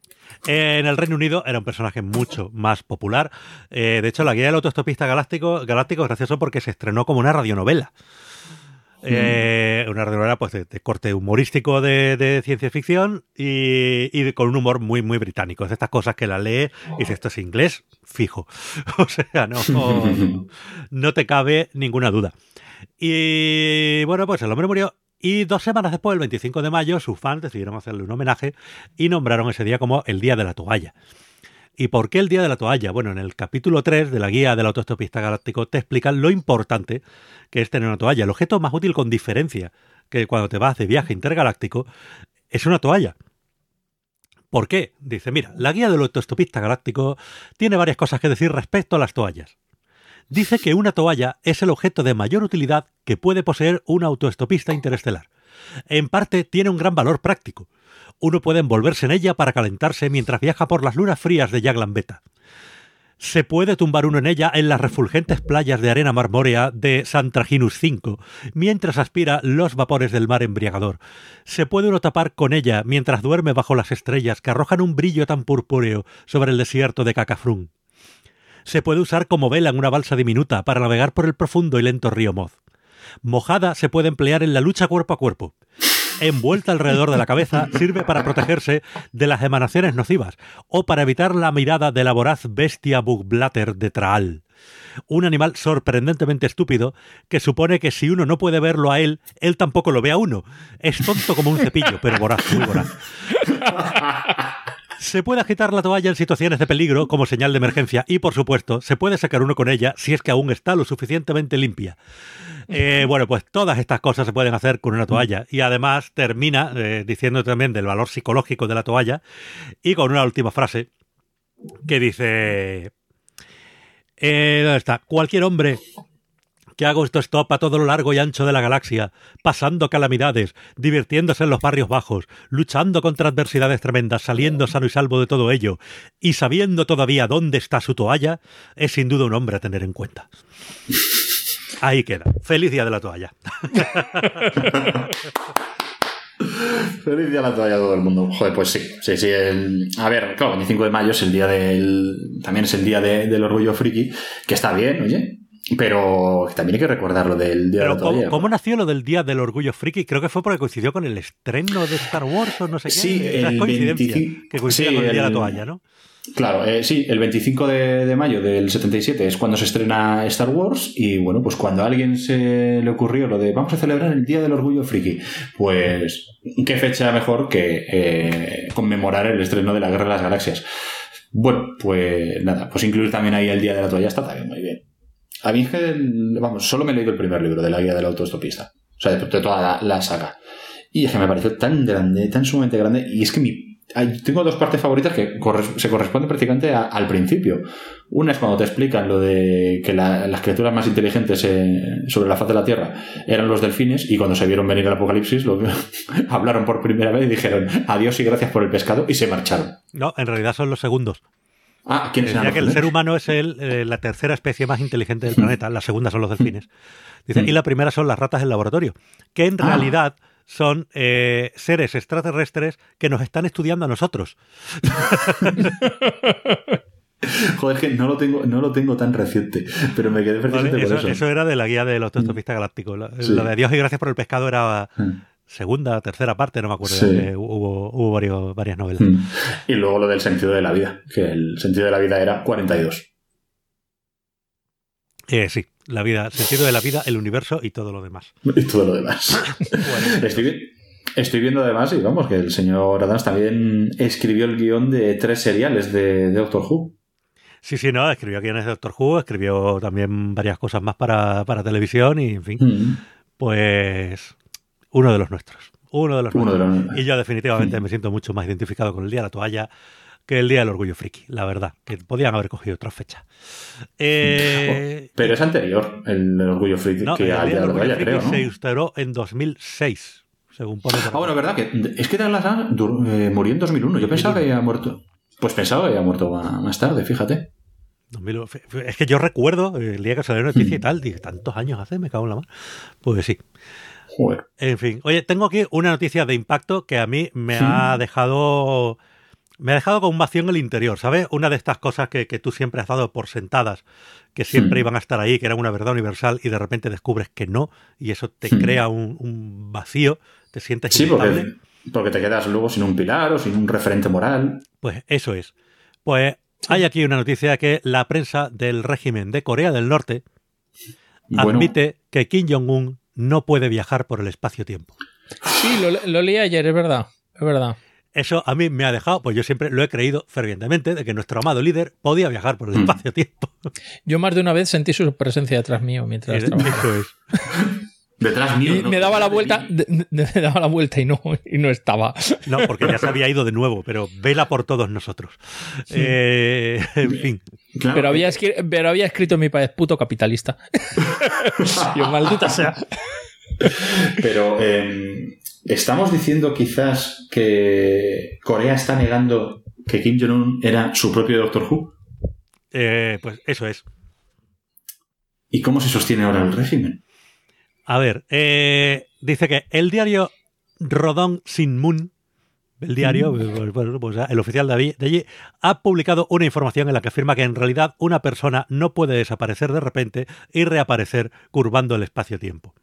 En el Reino Unido era un personaje mucho más popular. Eh, de hecho, la guía del autoestopista galáctico, galáctico es gracioso porque se estrenó como una radionovela. Eh, una radionovela pues, de, de corte humorístico de, de ciencia ficción y, y de, con un humor muy, muy británico. Es de estas cosas que la lee y dice, esto es inglés, fijo. O sea, no, no te cabe ninguna duda. Y bueno, pues el hombre murió y dos semanas después, el veinticinco de mayo, sus fans decidieron hacerle un homenaje y nombraron ese día como el Día de la Toalla. ¿Y por qué el Día de la Toalla? Bueno, en el capítulo tres de la guía del autoestopista galáctico te explican lo importante que es tener una toalla. El objeto más útil con diferencia que cuando te vas de viaje intergaláctico es una toalla. ¿Por qué? Dice, mira, la guía del autoestopista galáctico tiene varias cosas que decir respecto a las toallas. Dice que una toalla es el objeto de mayor utilidad que puede poseer un autoestopista interestelar. En parte tiene un gran valor práctico. Uno puede envolverse en ella para calentarse mientras viaja por las lunas frías de Jaglan Beta. Se puede tumbar uno en ella en las refulgentes playas de arena marmórea de Santraginus cinco, mientras aspira los vapores del mar embriagador. Se puede uno tapar con ella mientras duerme bajo las estrellas que arrojan un brillo tan purpúreo sobre el desierto de Cacafrún. Se puede usar como vela en una balsa diminuta para navegar por el profundo y lento río Moz. Mojada se puede emplear en la lucha cuerpo a cuerpo. Envuelta alrededor de la cabeza, sirve para protegerse de las emanaciones nocivas o para evitar la mirada de la voraz bestia Bugblatter de Traal. Un animal sorprendentemente estúpido que supone que si uno no puede verlo a él, él tampoco lo ve a uno. Es tonto como un cepillo, pero voraz, muy voraz. Se puede agitar la toalla en situaciones de peligro como señal de emergencia y, por supuesto, se puede sacar uno con ella si es que aún está lo suficientemente limpia. Eh, bueno, pues todas estas cosas se pueden hacer con una toalla y además termina eh, diciendo también del valor psicológico de la toalla y con una última frase que dice... Eh, ¿Dónde está? Cualquier hombre que haga autostop a todo lo largo y ancho de la galaxia, pasando calamidades, divirtiéndose en los barrios bajos, luchando contra adversidades tremendas, saliendo sano y salvo de todo ello, y sabiendo todavía dónde está su toalla, es sin duda un hombre a tener en cuenta. Ahí queda. Feliz Día de la Toalla. Feliz Día de la Toalla a todo el mundo. Joder, pues sí, sí, sí. El... A ver, claro, el veinticinco de mayo es el día del... También es el día de, del orgullo friki, que está bien, oye. Pero también hay que recordar lo del Día Pero de la Toalla. ¿cómo, ¿Cómo nació lo del Día del Orgullo Friki? Creo que fue porque coincidió con el estreno de Star Wars o no sé qué. Sí, el coincidencia veinticinco... que coincide sí, con el Día el... de la Toalla, ¿no? Claro, eh, sí, el veinticinco de, de mayo del setenta y siete es cuando se estrena Star Wars y bueno, pues cuando a alguien se le ocurrió lo de vamos a celebrar el Día del Orgullo Friki, pues qué fecha mejor que eh, conmemorar el estreno de la Guerra de las Galaxias. Bueno, pues nada, pues incluir también ahí el Día de la Toalla está también muy bien. A mí es que, vamos, solo me he leído el primer libro de la guía del autoestopista, o sea, de, de toda la, la saga. Y es que me pareció tan grande, tan sumamente grande, y es que mi Hay, tengo dos partes favoritas que corres, se corresponden prácticamente a, al principio. Una es cuando te explican lo de que la, las criaturas más inteligentes eh, sobre la faz de la Tierra eran los delfines y cuando se vieron venir el apocalipsis lo, hablaron por primera vez y dijeron adiós y gracias por el pescado y se marcharon. No, en realidad son los segundos. Ah, ¿quiénes eran? Ya que el ser humano es el, eh, la tercera especie más inteligente del planeta, la segunda son los delfines. Dice, y la primera son las ratas del laboratorio, que en ah. realidad son eh, seres extraterrestres que nos están estudiando a nosotros. Joder, es que no lo tengo, no lo tengo tan reciente, pero me quedé precisamente vale, eso, por eso. Eso era de la guía del autoestopista galáctico. Lo, sí. lo de Dios y gracias por el pescado era segunda, tercera parte, no me acuerdo. Sí. Que hubo hubo varios, varias novelas. Y luego lo del sentido de la vida, que el sentido de la vida era cuarenta y dos. Eh, sí, la vida, el sentido de la vida, el universo y todo lo demás. Y todo lo demás. Bueno. Estoy, estoy viendo además, y vamos, que el señor Adams también escribió el guión de tres seriales de, de Doctor Who. Sí, sí, no, escribió guiones de Doctor Who, escribió también varias cosas más para, para televisión y, en fin, mm. pues uno de los nuestros. Uno de los uno nuestros. De los... Y yo definitivamente mm. me siento mucho más identificado con el Día de la Toalla que el Día del Orgullo Friki, la verdad, que podían haber cogido otra fecha. Eh, oh, pero es anterior el, el Orgullo Friki no, que al Día de la Toalla, creo, ¿no? Se instauró en dos mil seis, según pone. Ah, bueno, verdad, que es que Douglas Adams eh, murió en dos mil uno. Yo pensaba que había muerto. Pues pensaba que había muerto más tarde, fíjate. Es que yo recuerdo el día que salió la noticia mm. y tal, dije, tantos años hace, me cago en la mano. Pues sí. Joder. En fin. Oye, tengo aquí una noticia de impacto que a mí me mm. ha dejado me ha dejado con un vacío en el interior, ¿sabes? Una de estas cosas que, que tú siempre has dado por sentadas, que siempre hmm. iban a estar ahí, que eran una verdad universal, y de repente descubres que no, y eso te hmm. crea un, un vacío, te sientes sí, porque, porque te quedas luego sin un pilar o sin un referente moral. Pues eso es. Pues sí. Hay aquí una noticia que la prensa del régimen de Corea del Norte bueno. admite que Kim Jong-un no puede viajar por el espacio-tiempo. Sí, lo, lo leí ayer, es verdad, es verdad. Eso a mí me ha dejado, pues yo siempre lo he creído fervientemente, de que nuestro amado líder podía viajar por el mm. espacio-tiempo. Yo más de una vez sentí su presencia detrás mío mientras trabajaba. Eso es. Detrás mío. Y no, me daba la vuelta, de, de, me daba la vuelta y no, y no estaba. No, porque ya se había ido de nuevo, pero vela por todos nosotros. Sí. Eh, en fin. Claro. Pero, había escri- pero había escrito en mi país, puto capitalista. Yo, maldita sea. Pero eh, estamos diciendo quizás que Corea está negando que Kim Jong-un era su propio Doctor Who. Eh, pues eso es. ¿Y cómo se sostiene ahora el régimen? A ver, eh, dice que el diario Rodong Sinmun, el diario, mm. pues, pues, el oficial de allí, de allí, ha publicado una información en la que afirma que en realidad una persona no puede desaparecer de repente y reaparecer curvando el espacio-tiempo.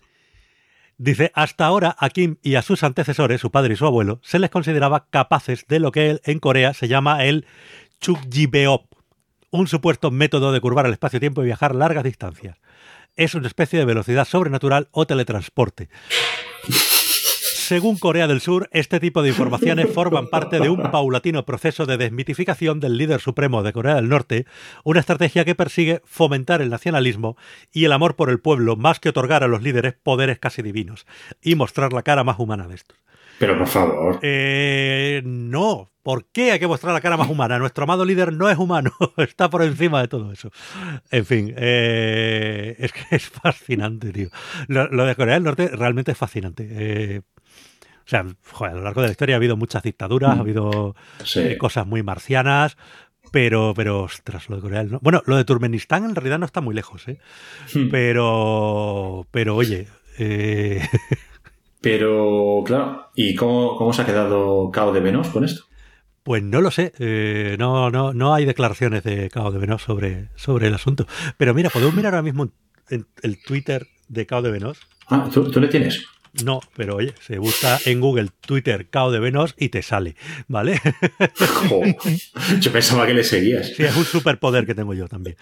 Dice, hasta ahora a Kim y a sus antecesores, su padre y su abuelo, se les consideraba capaces de lo que en Corea se llama el Chukjibeop, un supuesto método de curvar el espacio-tiempo y viajar largas distancias. Es una especie de velocidad sobrenatural o teletransporte. Según Corea del Sur, este tipo de informaciones forman parte de un paulatino proceso de desmitificación del líder supremo de Corea del Norte, una estrategia que persigue fomentar el nacionalismo y el amor por el pueblo más que otorgar a los líderes poderes casi divinos y mostrar la cara más humana de estos. Pero por favor. Eh, no. ¿Por qué hay que mostrar la cara más humana? Nuestro amado líder no es humano. Está por encima de todo eso. En fin, eh, es que es fascinante, tío. Lo, lo de Corea del Norte realmente es fascinante. Eh, o sea, joder, a lo largo de la historia ha habido muchas dictaduras, mm. ha habido sí. eh, cosas muy marcianas, pero, pero, ostras, lo de Corea del Norte... Bueno, lo de Turkmenistán en realidad no está muy lejos, ¿eh? Mm. Pero, pero oye... Eh... Pero, claro, ¿y cómo, cómo se ha quedado Cao de Venós con esto? Pues no lo sé, eh, no, no, no hay declaraciones de Cao de Venós sobre, sobre el asunto. Pero mira, podemos mirar ahora mismo en el Twitter de Cao de Venós. Ah, ¿tú, tú le tienes? No, pero oye, se busca en Google Twitter Cao de Venós y te sale, ¿vale? Oh, yo pensaba que le seguías. Sí, es un superpoder que tengo yo también.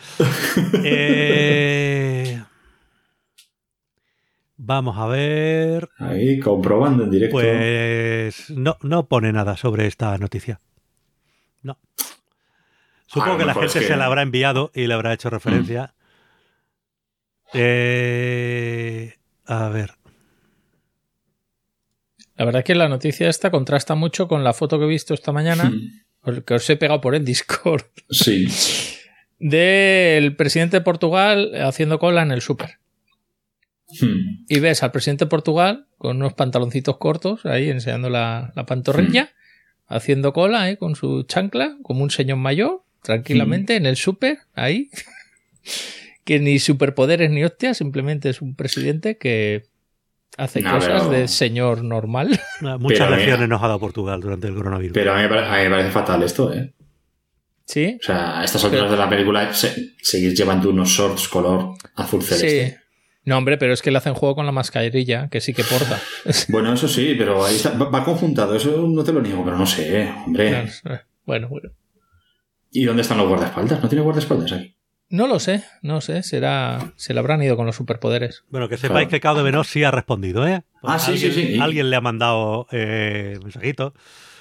Eh... Vamos a ver... Ahí, comprobando en directo. Pues no, no pone nada sobre esta noticia. No. Supongo ah, que la gente que... se la habrá enviado y le habrá hecho referencia. Mm. Eh... A ver... La verdad es que la noticia esta contrasta mucho con la foto que he visto esta mañana, mm. que os he pegado por el Discord. Sí. Del presidente de Portugal haciendo cola en el súper. Hmm. Y ves al presidente de Portugal con unos pantaloncitos cortos ahí enseñando la, la pantorrilla, hmm. haciendo cola eh, con su chancla, como un señor mayor, tranquilamente hmm. en el súper, ahí. Que ni superpoderes ni hostias, simplemente es un presidente que hace no, cosas pero... de señor normal. Muchas lecciones nos ha dado Portugal durante el coronavirus. Pero a mí, a mí me parece fatal esto, ¿eh? Sí. O sea, a estas alturas pero... de la película se, seguir llevando unos shorts color azul celeste. Sí. No, hombre, pero es que le hacen juego con la mascarilla, que sí que porta. Bueno, eso sí, pero ahí está, va, va conjuntado, eso no te lo niego, pero no sé, hombre. Claro, bueno, bueno. ¿Y dónde están los guardaespaldas? ¿No tiene guardaespaldas aquí? No lo sé, no sé, será, se le habrán ido con los superpoderes. Bueno, que sepáis claro. que Cao de Venós sí ha respondido, ¿eh? Pues ah, sí, alguien, sí, sí. Alguien le ha mandado eh, mensajito.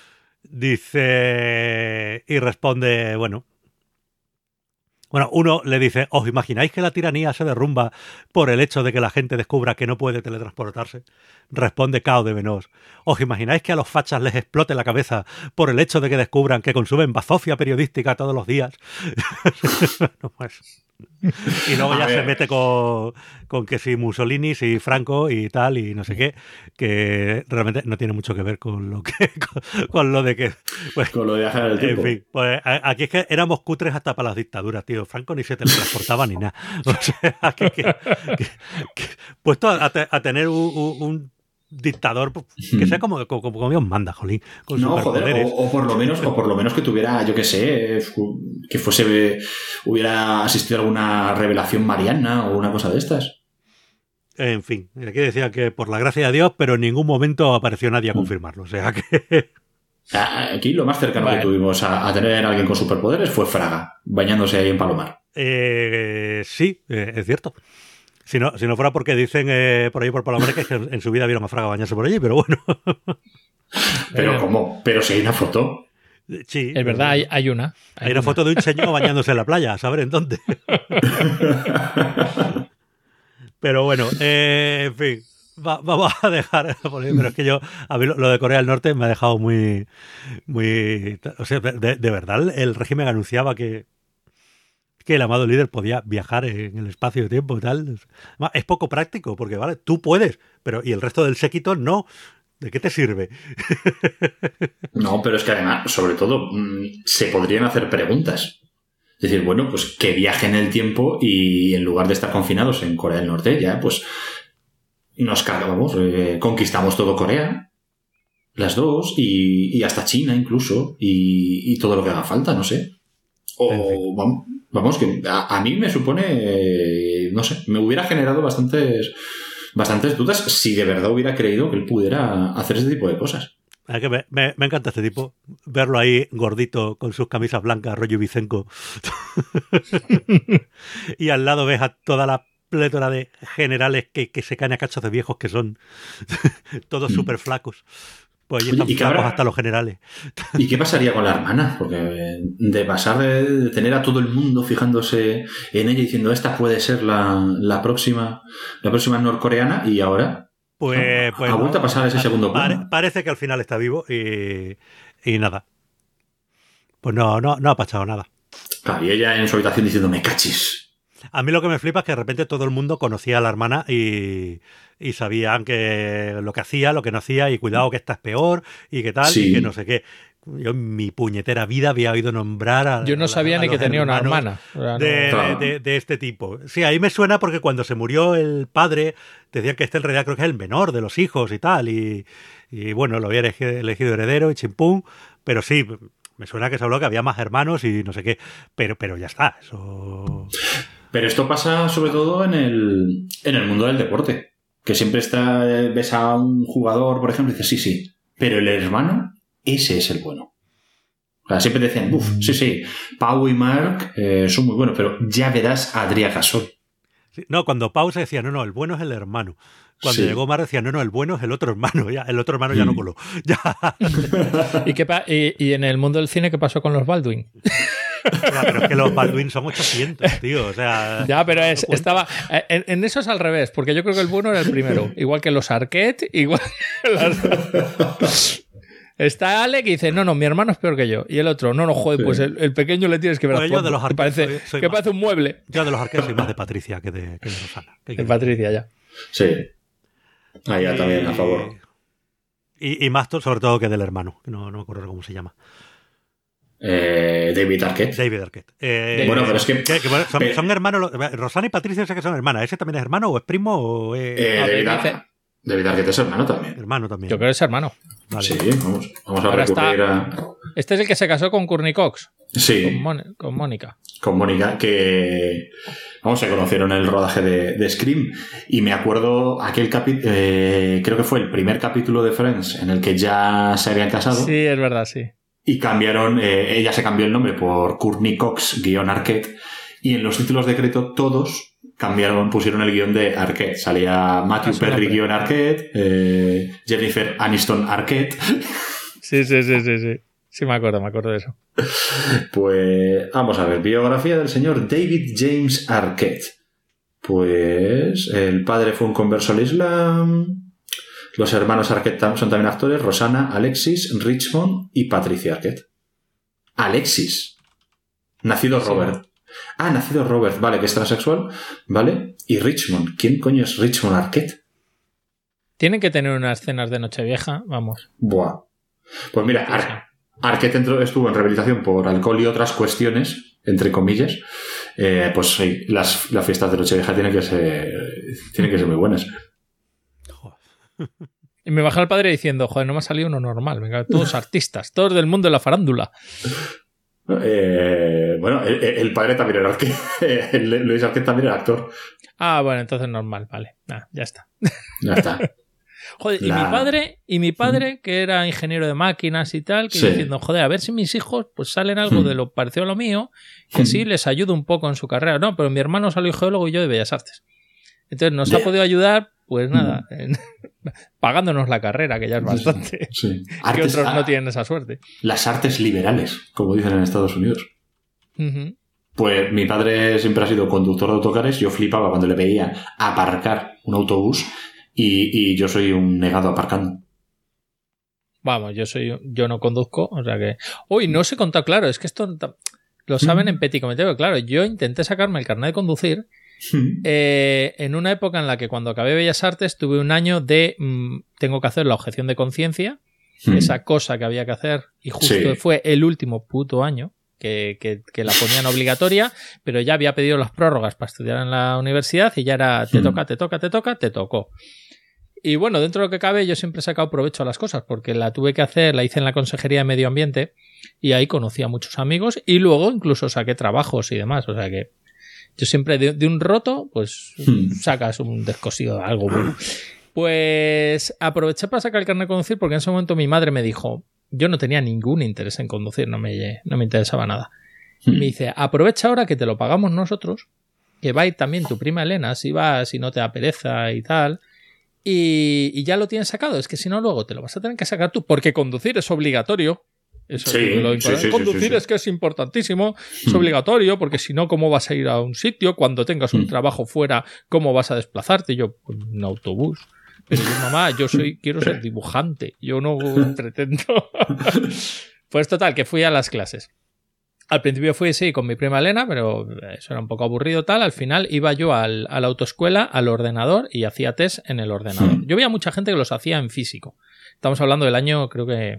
Dice... Y responde, bueno... Bueno, uno le dice, ¿os imagináis que la tiranía se derrumba por el hecho de que la gente descubra que no puede teletransportarse? Responde Cao de Venós. ¿Os imagináis que a los fachas les explote la cabeza por el hecho de que descubran que consumen bazofia periodística todos los días? No, pues... Y luego ya se mete con, con que si Mussolini, si Franco y tal, y no sé qué, que realmente no tiene mucho que ver con lo que con, con lo de que... Pues, con lo de viajar el tiempo. En fin, pues aquí es que éramos cutres hasta para las dictaduras, tío. Franco ni se teletransportaba ni nada. O sea, que, que, que, que puesto a, te, a tener un, un dictador que sea como, como, como Dios manda, jolín, con no, joder, o, o por lo menos o por lo menos que tuviera, yo qué sé, que fuese hubiera asistido a alguna revelación mariana o una cosa de estas. En fin, aquí decía que por la gracia de Dios, pero en ningún momento apareció nadie a confirmarlo, o sea que... Aquí lo más cercano vale. que tuvimos a, a tener a alguien con superpoderes fue Fraga, bañándose ahí en Palomar. Eh, sí, eh, es cierto. Si no, si no fuera porque dicen eh, por ahí por Palomar que en su vida vieron a Fraga bañarse por allí, pero bueno. ¿Pero cómo? ¿Pero si hay una foto? Sí. Es verdad, hay, hay una. Hay, hay una, una foto de un señor bañándose en la playa, a saber en dónde. Pero bueno, eh, en fin. Va, vamos a dejar, pero es que yo, a mí lo, lo de Corea del Norte me ha dejado muy, muy, o sea, de, de verdad el régimen anunciaba que, que el amado líder podía viajar en el espacio de tiempo y tal. Es poco práctico, porque vale, tú puedes, pero y el resto del séquito no. ¿De qué te sirve? No, pero es que además, sobre todo, se podrían hacer preguntas. Es decir, bueno, pues que viaje en el tiempo y en lugar de estar confinados en Corea del Norte, ya pues nos cargamos, eh, conquistamos todo Corea, las dos, y, y hasta China incluso, y, y todo lo que haga falta, no sé. O vamos, vamos que a, a mí me supone, eh, no sé, me hubiera generado bastantes, bastantes dudas si de verdad hubiera creído que él pudiera hacer ese tipo de cosas. Es que me, me, me encanta este tipo, verlo ahí gordito con sus camisas blancas, rollo Vicenco. Y al lado ves a toda la plétora de generales que, que se caen a cachos de viejos que son todos mm. súper flacos. Pues ahí están Oye, flacos hasta los generales. ¿Y qué pasaría con la hermana? Porque de pasar de, de tener a todo el mundo fijándose en ella diciendo esta puede ser la, la próxima la próxima norcoreana y ahora pues, pues ha vuelto no, a pasar ese segundo plano. Pare, parece que al final está vivo y, y nada. Pues no, no, no ha pasado nada. Claro, y ella en su habitación diciendo me cachis. A mí lo que me flipa es que de repente todo el mundo conocía a la hermana y, y sabían que lo que hacía, lo que no hacía, y cuidado que esta es peor, y qué tal, sí. y que no sé qué. Yo en mi puñetera vida había oído nombrar a... Yo no sabía a, a ni que tenía una hermana. De, claro. de, de, de este tipo. Sí, ahí me suena porque cuando se murió el padre, decían que este en realidad creo que es el menor de los hijos y tal, y, y bueno, lo había elegido heredero y chimpún, pero sí... Me suena que se habló que había más hermanos y no sé qué, pero, pero ya está, eso... Pero esto pasa sobre todo en el, en el mundo del deporte, que siempre está ves a un jugador, por ejemplo, y dices, sí, sí, pero el hermano, ese es el bueno. O sea, siempre decían, uff, sí, sí, Pau y Marc eh, son muy buenos, pero ya verás a Adrià Gasol. Sí, no, cuando Pau se decía, no, no, el bueno es el hermano. Cuando sí. llegó Mar decía, no, no, el bueno es el otro hermano. Ya, el otro hermano ya no coló. Ya. ¿Y, qué pa- y, y en el mundo del cine qué pasó con los Baldwin? Ya, pero es que los Baldwin son ochocientos, tío. O sea, ya, pero es, estaba en, en eso es al revés, porque yo creo que el bueno era el primero. Igual que los Arquette, igual que las... Está Ale que dice, no, no, mi hermano es peor que yo. Y el otro, no, no, joder, sí. pues el, el pequeño le tienes que ver. Pues yo de los que parece, soy, soy que más, parece un mueble. Yo de los Arquette soy más de Patricia que de, que de Rosana. De que Patricia, ya. Sí. Ah, ya también, a favor. Y, y más sobre todo que del hermano, que no, no me acuerdo cómo se llama. Eh, David Arquette. David Arquette. Eh, bueno, pero es que... que, que bueno, son, pero, son hermanos, Rosana y Patricia sé que son hermanas. ¿Ese también es hermano o es primo? O es... Eh, no, David, David, David Arquette es hermano también. Hermano también. Yo creo que es hermano. Vale. Sí, vamos, vamos a Ahora recurrir está... a... Este es el que se casó con Courtney Cox. Sí. Con, Mon- con Mónica. Con Mónica, que... Vamos, se conocieron en el rodaje de, de Scream. Y me acuerdo aquel capítulo... Eh, creo que fue el primer capítulo de Friends en el que ya se habían casado. Sí, es verdad, sí. Y cambiaron... Eh, ella se cambió el nombre por Courtney Cox, guión Arquette. Y en los títulos de crédito todos... cambiaron, pusieron el guión de Arquette. Salía Matthew Perry guión Arquette, eh, Jennifer Aniston Arquette. Sí, sí, sí, sí, sí. Sí me acuerdo, me acuerdo de eso. Pues vamos a ver, biografía del señor David James Arquette. Pues el padre fue un converso al Islam. Los hermanos Arquette son también actores, Rosanna, Alexis, Richmond y Patricia Arquette. Alexis. Nacido sí. Robert. Ah, nacido Robert, vale, que es transexual, ¿vale? Y Richmond, ¿quién coño es Richmond Arquette? Tienen que tener unas cenas de Nochevieja, vamos. Buah. Pues mira, Ar- Arquette entró, estuvo en rehabilitación por alcohol y otras cuestiones, entre comillas. Eh, pues sí, las, las fiestas de Nochevieja tienen que ser, tienen que ser muy buenas. Y me bajaba el padre diciendo, joder, no me ha salido uno normal. Venga, todos artistas, todos del mundo de la farándula. Eh, bueno, el, el padre también era actor. Luis Arquette también era actor. Ah, bueno, entonces normal, vale. Ah, ya está. Ya está. Joder, La... y mi padre, y mi padre, que era ingeniero de máquinas y tal, que sí. diciendo, joder, a ver si mis hijos pues salen algo hmm. de lo parecido a lo mío, que así hmm. les ayudo un poco en su carrera. No, pero mi hermano salió geólogo y yo de Bellas Artes. Entonces nos yeah. ha podido ayudar, pues nada, hmm. en, pagándonos la carrera, que ya es bastante. Sí. Que Artes, otros ah, no tienen esa suerte. Las artes liberales, como dicen en Estados Unidos. Uh-huh. Pues mi padre siempre ha sido conductor de autocares. Yo flipaba cuando le veía aparcar un autobús y, y yo soy un negado aparcando. Vamos, yo soy yo no conduzco, o sea que... Uy, no os he contado, claro, es que esto lo saben mm. en Petit Comité, pero claro, yo intenté sacarme el carnet de conducir mm. eh, en una época en la que cuando acabé Bellas Artes tuve un año de mmm, tengo que hacer la objeción de conciencia, mm. esa cosa que había que hacer, y justo sí. fue el último puto año que, que, que la ponían obligatoria, pero ya había pedido las prórrogas para estudiar en la universidad y ya era te mm. toca, te toca, te toca, te tocó. Y bueno, dentro de lo que cabe, yo siempre he sacado provecho a las cosas, porque la tuve que hacer, la hice en la Consejería de Medio Ambiente, y ahí conocí a muchos amigos, y luego incluso saqué trabajos y demás. O sea que yo siempre de, de un roto, pues hmm. sacas un descosido, algo bueno. Pues aproveché para sacar el carnet de conducir, porque en ese momento mi madre me dijo, yo no tenía ningún interés en conducir, no me, no me interesaba nada. Hmm. Me dice, aprovecha ahora que te lo pagamos nosotros, que va a ir también tu prima Elena, si vas, si no te da pereza y tal... Y, y ya lo tienes sacado. Es que si no, luego te lo vas a tener que sacar tú. Porque conducir es obligatorio. Eso sí, es lo sí, sí, conducir sí, sí, sí. es que es importantísimo. Es obligatorio. Porque si no, ¿cómo vas a ir a un sitio? Cuando tengas un trabajo fuera, ¿cómo vas a desplazarte? Yo, pues, un autobús. Pero yo, mamá, yo soy, quiero ser dibujante. Yo no pretendo. Pues total, que fui a las clases. Al principio fui, sí, con mi prima Elena, pero eso era un poco aburrido tal. Al final iba yo al, a la autoescuela, al ordenador, y hacía test en el ordenador. Hmm. Yo veía mucha gente que los hacía en físico. Estamos hablando del año, creo que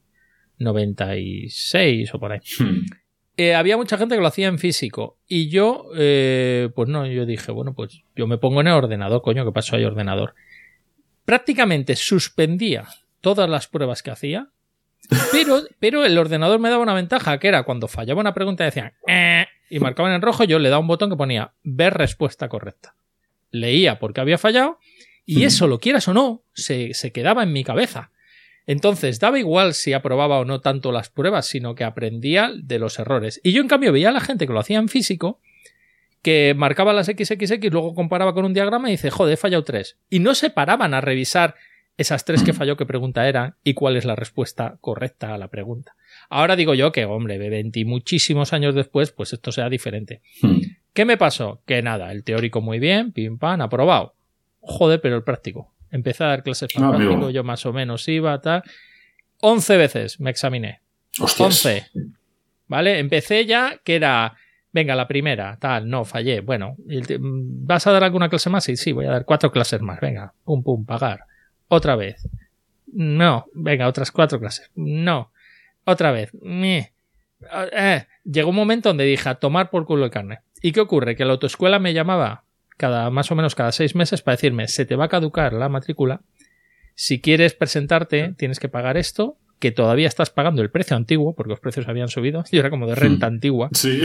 noventa y seis o por ahí. Hmm. Eh, había mucha gente que lo hacía en físico. Y yo, eh, pues no, yo dije, bueno, pues yo me pongo en el ordenador, coño, ¿qué pasó ahí ordenador? Prácticamente suspendía todas las pruebas que hacía. Pero, pero el ordenador me daba una ventaja, que era cuando fallaba una pregunta decían eh, y marcaban en rojo, yo le daba un botón que ponía ver respuesta correcta. Leía porque había fallado y eso, lo quieras o no, se, se quedaba en mi cabeza. Entonces daba igual si aprobaba o no tanto las pruebas, sino que aprendía de los errores. Y yo en cambio veía a la gente que lo hacía en físico, que marcaba las equis equis equis, luego comparaba con un diagrama y dice, joder, he fallado tres. Y no se paraban a revisar esas tres que falló, qué pregunta era y cuál es la respuesta correcta a la pregunta. Ahora digo yo que, hombre, de veinte muchísimos años después, pues esto sea diferente. Hmm. ¿Qué me pasó? Que nada, el teórico muy bien, pim pam, aprobado. Joder, pero el práctico. Empecé a dar clases para no, práctico, amigo. Yo más o menos iba, tal. once veces me examiné. Hostias. once. ¿Vale? Empecé ya que era, venga, la primera, tal, no, fallé. Bueno, ¿vas a dar alguna clase más? Sí, sí, voy a dar cuatro clases más. Venga, pum, pum, pagar. Otra vez. No. Venga, otras cuatro clases. No. Otra vez. Eh. Eh. Llegó un momento donde dije a tomar por culo el carnet. ¿Y qué ocurre? Que la autoescuela me llamaba cada más o menos cada seis meses para decirme se te va a caducar la matrícula. Si quieres presentarte tienes que pagar esto, que todavía estás pagando el precio antiguo porque los precios habían subido. Yo era como de renta antigua. Sí.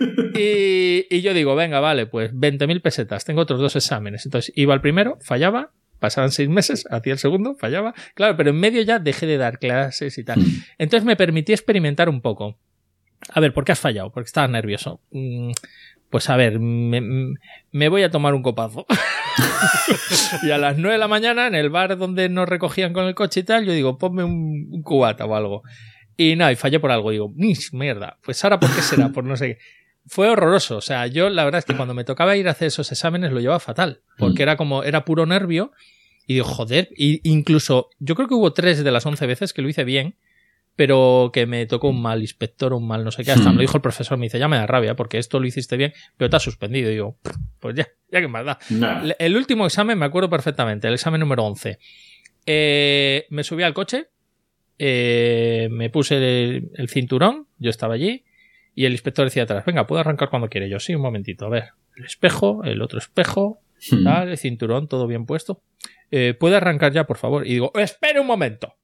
Y, y yo digo, venga, vale, pues veinte mil pesetas. Tengo otros dos exámenes. Entonces iba al primero, fallaba. Pasaban seis meses, hacía el segundo, fallaba. Claro, pero en medio ya dejé de dar clases y tal. Entonces me permití experimentar un poco. A ver, ¿por qué has fallado? Porque estabas nervioso. Pues a ver, me, me voy a tomar un copazo. Y a las nueve de la mañana, en el bar donde nos recogían con el coche y tal, yo digo, ponme un, un cubata o algo. Y nada, y fallé por algo. Digo, mierda, pues ahora ¿por qué será? Por no sé qué. Fue horroroso, o sea, yo la verdad es que cuando me tocaba ir a hacer esos exámenes lo llevaba fatal, porque era como, era puro nervio, y digo, joder, y incluso, yo creo que hubo tres de las once veces que lo hice bien, pero que me tocó un mal inspector, un mal no sé qué, hasta me lo dijo el profesor, me dice, ya me da rabia, porque esto lo hiciste bien, pero te has suspendido, y digo, pues ya, ya que más da. No. El último examen me acuerdo perfectamente, el examen número once, eh, me subí al coche, eh, me puse el, el cinturón, yo estaba allí, y el inspector decía atrás, venga, puedo arrancar cuando quiere. Yo, sí, un momentito, a ver, el espejo, el otro espejo, hmm. tal, el cinturón, todo bien puesto. Eh, ¿Puede arrancar ya, por favor? Y digo, espere un momento.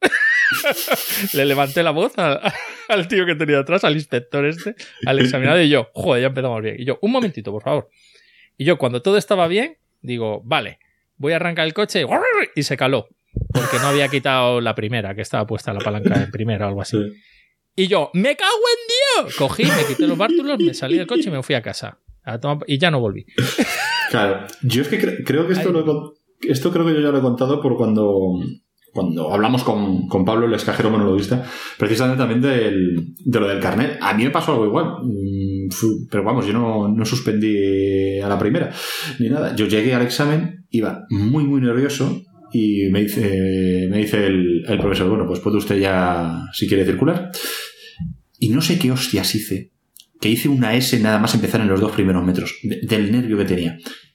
Le levanté la voz al, al tío que tenía atrás, al inspector este, al examinador, y yo, joder, ya empezamos bien. Y yo, un momentito, por favor. Y yo, cuando todo estaba bien, digo, vale, voy a arrancar el coche, y se caló, porque no había quitado la primera, que estaba puesta la palanca en primera o algo así. Sí. Y yo, ¡me cago en Dios! Cogí, me quité los bártulos, me salí del coche y me fui a casa. A tomar, y ya no volví. Claro, yo es que cre- creo que esto, lo, esto creo que yo ya lo he contado por cuando... Cuando hablamos con, con Pablo, el excajero monologuista, precisamente también del, de lo del carnet. A mí me pasó algo igual. Pero vamos, yo no, no suspendí a la primera ni nada. Yo llegué al examen, iba muy, muy nervioso y me dice, me dice el, el profesor, bueno, pues puede usted ya, si quiere circular. Y no sé qué hostias hice, que hice una S nada más empezar en los dos primeros metros, de, del nervio que tenía.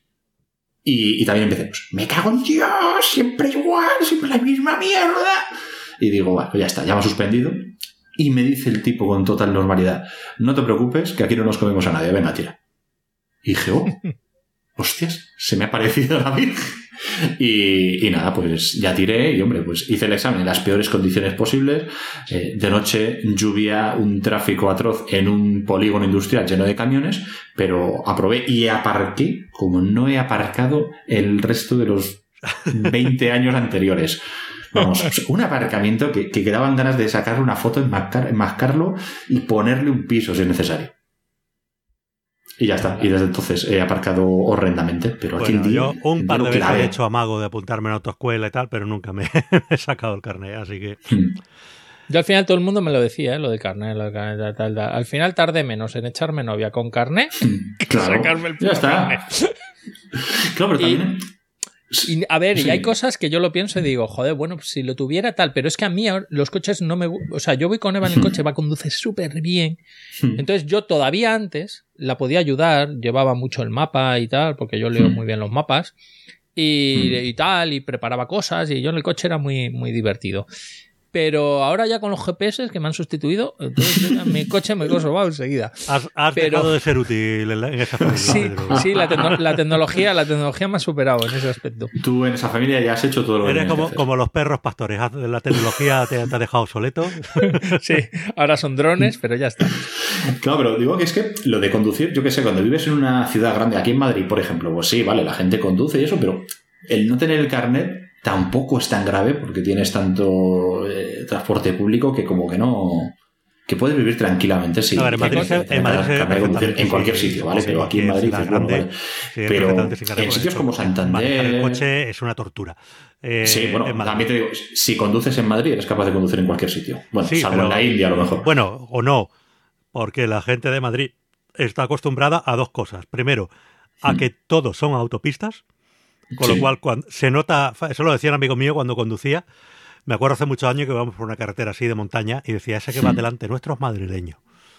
Y, y también empecé, pues, me cago en Dios, siempre igual, siempre la misma mierda. Y digo, bueno, pues ya está, ya me ha suspendido. Y me dice el tipo con total normalidad, no te preocupes, que aquí no nos comemos a nadie, venga, tira. Y dije, oh, hostias, se me ha parecido la Virgen. Y, y nada, pues ya tiré y, hombre, pues hice el examen en las peores condiciones posibles. Eh, de noche, lluvia, un tráfico atroz en un polígono industrial lleno de camiones, pero aprobé y aparqué como no he aparcado el resto de los veinte años anteriores. Vamos, un aparcamiento que, que quedaban ganas de sacarle una foto, enmascar, enmascarlo y ponerle un piso si es necesario. Y ya está. Y desde entonces he aparcado horrendamente. Pero bueno, aquel día, yo un par de veces clave. he hecho amago de apuntarme en autoescuela y tal, pero nunca me he sacado el carnet, así que... Yo al final todo el mundo me lo decía, ¿eh? Lo de carnet, lo de carnet, tal, tal, tal. Al final tardé menos en echarme novia con carnet que claro. sacarme el ya está. carnet. Claro, pero también... Y, y a ver, sí. y hay cosas que yo lo pienso y digo, joder, bueno, pues si lo tuviera tal, pero es que a mí los coches no me... O sea, yo voy con Eva en el coche, va a conducir súper bien. Entonces yo todavía antes la podía ayudar, llevaba mucho el mapa y tal, porque yo leo muy bien los mapas y, y tal, y preparaba cosas, y yo en el coche era muy, muy divertido. Pero ahora ya con los G P S que me han sustituido, entonces mi coche me lo he robado enseguida. Has, has Pero... dejado de ser útil en, la, en esa familia. Sí, sí la, tecno- la, tecnología, la tecnología me ha superado en ese aspecto. Tú en esa familia ya has hecho todo lo que Eres como, hacer. como los perros pastores. La tecnología te, te ha dejado obsoleto. Sí, ahora son drones, pero ya está. Claro, pero digo que es que lo de conducir, yo qué sé, cuando vives en una ciudad grande, aquí en Madrid, por ejemplo, pues sí, vale, la gente conduce y eso, pero el no tener el carnet tampoco es tan grave porque tienes tanto eh, transporte público que como que no... que puedes vivir tranquilamente sin a ver, en Madrid, tener en, Madrid carnet de conducir en cualquier sí, sitio, ¿vale? sí, pero aquí en Madrid... grande, bueno, vale. sí, pero en sitios como Santander... Manejar el coche es una tortura. Eh, sí, bueno, también te digo, si conduces en Madrid eres capaz de conducir en cualquier sitio. Bueno, sí, salvo pero, en la India a lo mejor. Bueno, o no, porque la gente de Madrid está acostumbrada a dos cosas. Primero, a que todos son autopistas, con sí. lo cual cuando se nota, eso lo decía un amigo mío cuando conducía, me acuerdo hace muchos años que íbamos por una carretera así de montaña y decía, ese que va delante nuestro es madrileño.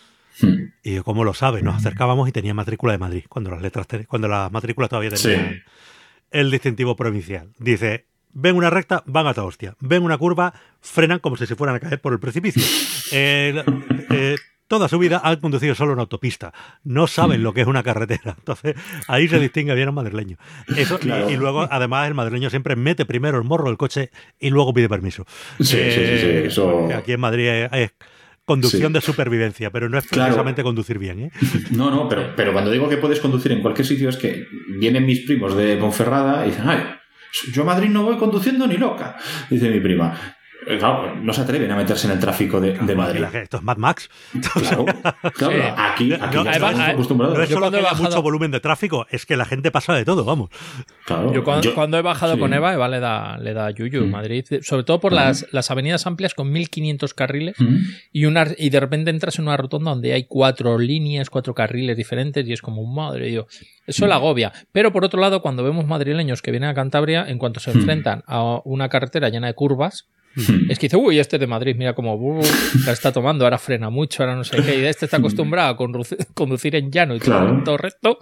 Sí. Y yo, ¿cómo lo sabe? Nos acercábamos y tenía matrícula de Madrid, cuando las letras cuando las matrículas todavía tenían sí. el distintivo provincial. Dice, ven una recta, van a toda hostia. Ven una curva, frenan como si se fueran a caer por el precipicio. eh, eh, Toda su vida han conducido solo en autopista. No saben lo que es una carretera. Entonces, ahí se distingue bien un madrileño. Eso, claro. y, y luego, además, el madrileño siempre mete primero el morro del coche y luego pide permiso. Sí, eh, sí, sí, sí. Eso... Aquí en Madrid es, es conducción sí. de supervivencia, pero no es precisamente claro. conducir bien. ¿eh? No, no, pero, pero cuando digo que puedes conducir en cualquier sitio es que vienen mis primos de Ponferrada y dicen, ay, yo a Madrid no voy conduciendo ni loca, dice mi prima. Claro, no se atreven a meterse en el tráfico de, claro, de Madrid. La, esto es Mad Max. Claro, claro sí. aquí, aquí no, ya estamos acostumbrados. No es solo que haya mucho volumen de tráfico, es que la gente pasa de todo, vamos. Claro, yo, cuando, yo, cuando he bajado sí. con Eva, Eva le da, le da yuyu en mm. Madrid, sobre todo por mm. las, las avenidas amplias con mil quinientos carriles mm. y, una, y de repente entras en una rotonda donde hay cuatro líneas, cuatro carriles diferentes y es como, madre Dios, eso mm. la agobia. Pero por otro lado, cuando vemos madrileños que vienen a Cantabria, en cuanto se enfrentan mm. a una carretera llena de curvas, es que dice, uy, este de Madrid, mira cómo uh, la está tomando, ahora frena mucho, ahora no sé qué, y este está acostumbrado a conducir, conducir en llano y claro. todo, todo recto,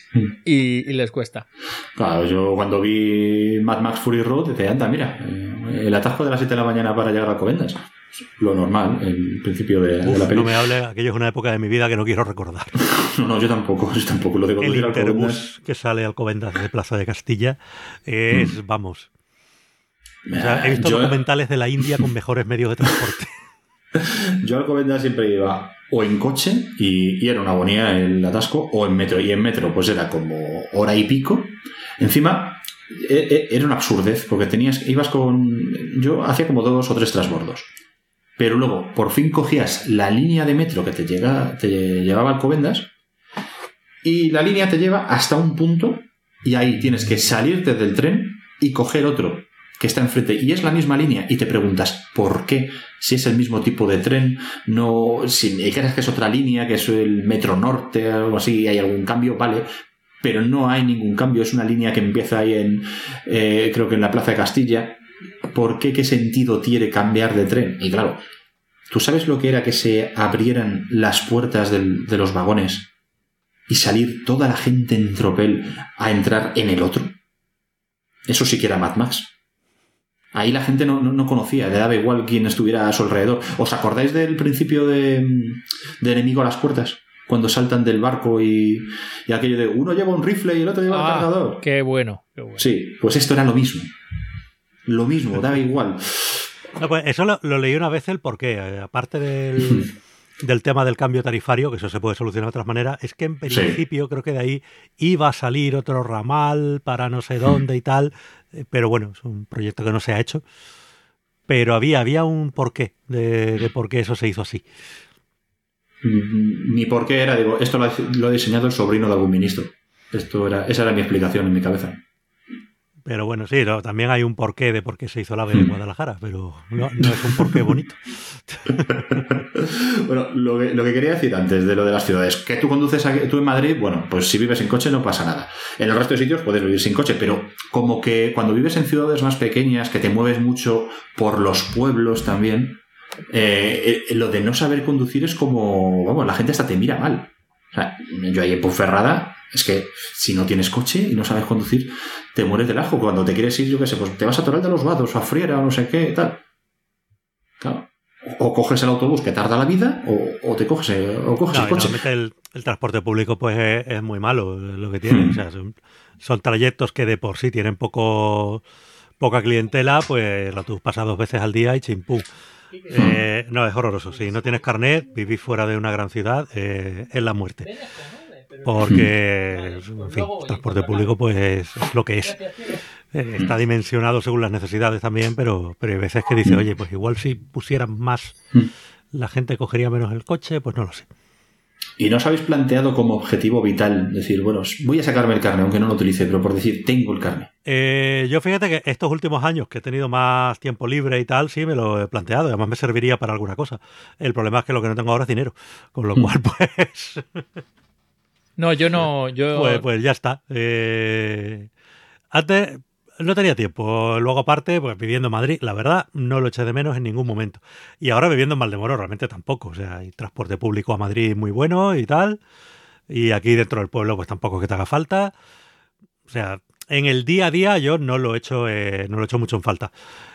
y, y les cuesta. Claro, yo cuando vi Mad Max Fury Road, decía, anda, mira, el atasco de las siete de la mañana para llegar a Alcobendas. Lo normal, el principio de, Uf, de la película. No me hable, aquello es una época de mi vida que no quiero recordar. No, no, yo tampoco, yo tampoco. Lo de el Interbús Interbús que sale a Alcobendas de Plaza de Castilla es, mm. vamos... O sea, he visto yo... documentales de la India con mejores medios de transporte. Yo a Alcobendas siempre iba o en coche y, y era una agonía el atasco, o en metro. Y en metro pues era como hora y pico. Encima era una absurdez porque tenías, ibas con... Yo hacía como dos o tres transbordos. Pero luego por fin cogías la línea de metro que te, llega, te llevaba a Alcobendas y la línea te lleva hasta un punto y ahí tienes que salirte del tren y coger otro que está enfrente y es la misma línea y te preguntas ¿por qué? Si es el mismo tipo de tren, no, si crees que es otra línea, que es el Metro Norte, algo así, hay algún cambio, vale, pero no hay ningún cambio, es una línea que empieza ahí en, eh, creo que en la Plaza de Castilla. ¿Por qué? ¿Qué sentido tiene cambiar de tren? Y claro, ¿tú sabes lo que era que se abrieran las puertas del, de los vagones y salir toda la gente en tropel a entrar en el otro? Eso sí que era Mad Max. Ahí la gente no, no, no conocía, le daba igual quién estuviera a su alrededor. ¿Os acordáis del principio de, de Enemigo a las puertas? Cuando saltan del barco y, y aquello de uno lleva un rifle y el otro lleva ah, el cargador. Qué bueno, qué bueno. Sí, pues esto era lo mismo. Lo mismo, daba igual. No, pues eso lo, lo leí una vez el porqué. Aparte del, del tema del cambio tarifario, que eso se puede solucionar de otras maneras, es que en principio sí. creo que de ahí iba a salir otro ramal para no sé dónde y tal. Pero bueno, es un proyecto que no se ha hecho. Pero había, había un porqué de, de por qué eso se hizo así. Mi porqué era, digo, esto lo ha, lo ha diseñado el sobrino de algún ministro. Esto era, esa era mi explicación en mi cabeza. Pero bueno, sí, no, también hay un porqué de por qué se hizo la AVE en Guadalajara, pero no, no es un porqué bonito. Bueno, lo que, lo que quería decir antes de lo de las ciudades, que tú conduces aquí, tú en Madrid, bueno, pues si vives en coche no pasa nada. En el resto de sitios puedes vivir sin coche, pero como que cuando vives en ciudades más pequeñas, que te mueves mucho por los pueblos también, eh, eh, lo de no saber conducir es como, vamos, la gente hasta te mira mal. O sea, yo ahí en Ponferrada, es que si no tienes coche y no sabes conducir, te mueres del ajo. Cuando te quieres ir, yo qué sé, pues te vas a Toral de los Vados o a Friera o no sé qué, tal. Claro. O coges el autobús que tarda la vida, o, o te coges, el, o coges no, el coche. El, el transporte público pues es, es muy malo lo que tiene. Hmm. O sea, son, son trayectos que de por sí tienen poco poca clientela, pues el autobús pasa dos veces al día y chimpú. Eh, no, es horroroso. Si no tienes carnet, vivir fuera de una gran ciudad eh, es la muerte. Porque, en fin, el transporte público pues es, es lo que es. Eh, está dimensionado según las necesidades también, pero, pero hay veces que dice, oye, pues igual si pusieran más, la gente cogería menos el coche, pues no lo sé. ¿Y no os habéis planteado como objetivo vital decir, bueno, voy a sacarme el carnet, aunque no lo utilice, pero por decir, tengo el carnet? Eh, yo fíjate que estos últimos años que he tenido más tiempo libre y tal, sí me lo he planteado, además me serviría para alguna cosa. El problema es que lo que no tengo ahora es dinero, con lo mm. cual pues... No, yo no... yo Pues, pues ya está. Eh, antes no tenía tiempo. Luego aparte, pues viviendo en Madrid, la verdad, no lo eché de menos en ningún momento. Y ahora viviendo en Valdemoro, realmente tampoco. O sea, hay transporte público a Madrid muy bueno y tal. Y aquí dentro del pueblo, pues tampoco es que te haga falta. O sea, en el día a día yo no lo he hecho, eh, no lo he hecho mucho en falta.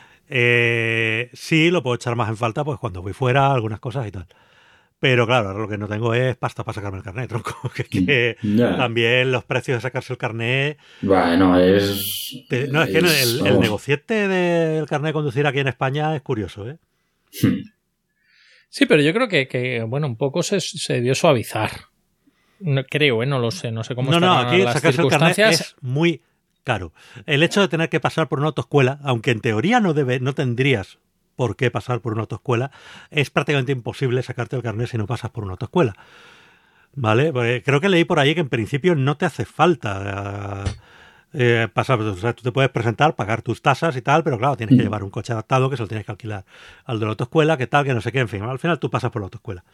Eh, sí, lo puedo echar más en falta pues cuando voy fuera, algunas cosas y tal. Pero claro, ahora lo que no tengo es pasta para sacarme el carnet, tronco. Que, que yeah. También los precios de sacarse el carnet... Bueno, es... Te, no, es, es que el, el negociete del carnet de conducir aquí en España es curioso, ¿eh? Sí, pero yo creo que, que bueno, un poco se, se debió suavizar. No, creo, ¿eh? No lo sé, no sé cómo no, están no, aquí las sacarse el carnet circunstancias. Es muy caro. El hecho de tener que pasar por una autoescuela, aunque en teoría no, debe, no tendrías... por qué pasar por una autoescuela, es prácticamente imposible sacarte el carnet si no pasas por una autoescuela. ¿Vale? Porque creo que leí por ahí que en principio no te hace falta eh, pasar, o sea, tú te puedes presentar, pagar tus tasas y tal, pero claro, tienes que llevar un coche adaptado que se lo tienes que alquilar al de la autoescuela, que tal, que no sé qué, en fin, al final tú pasas por la autoescuela.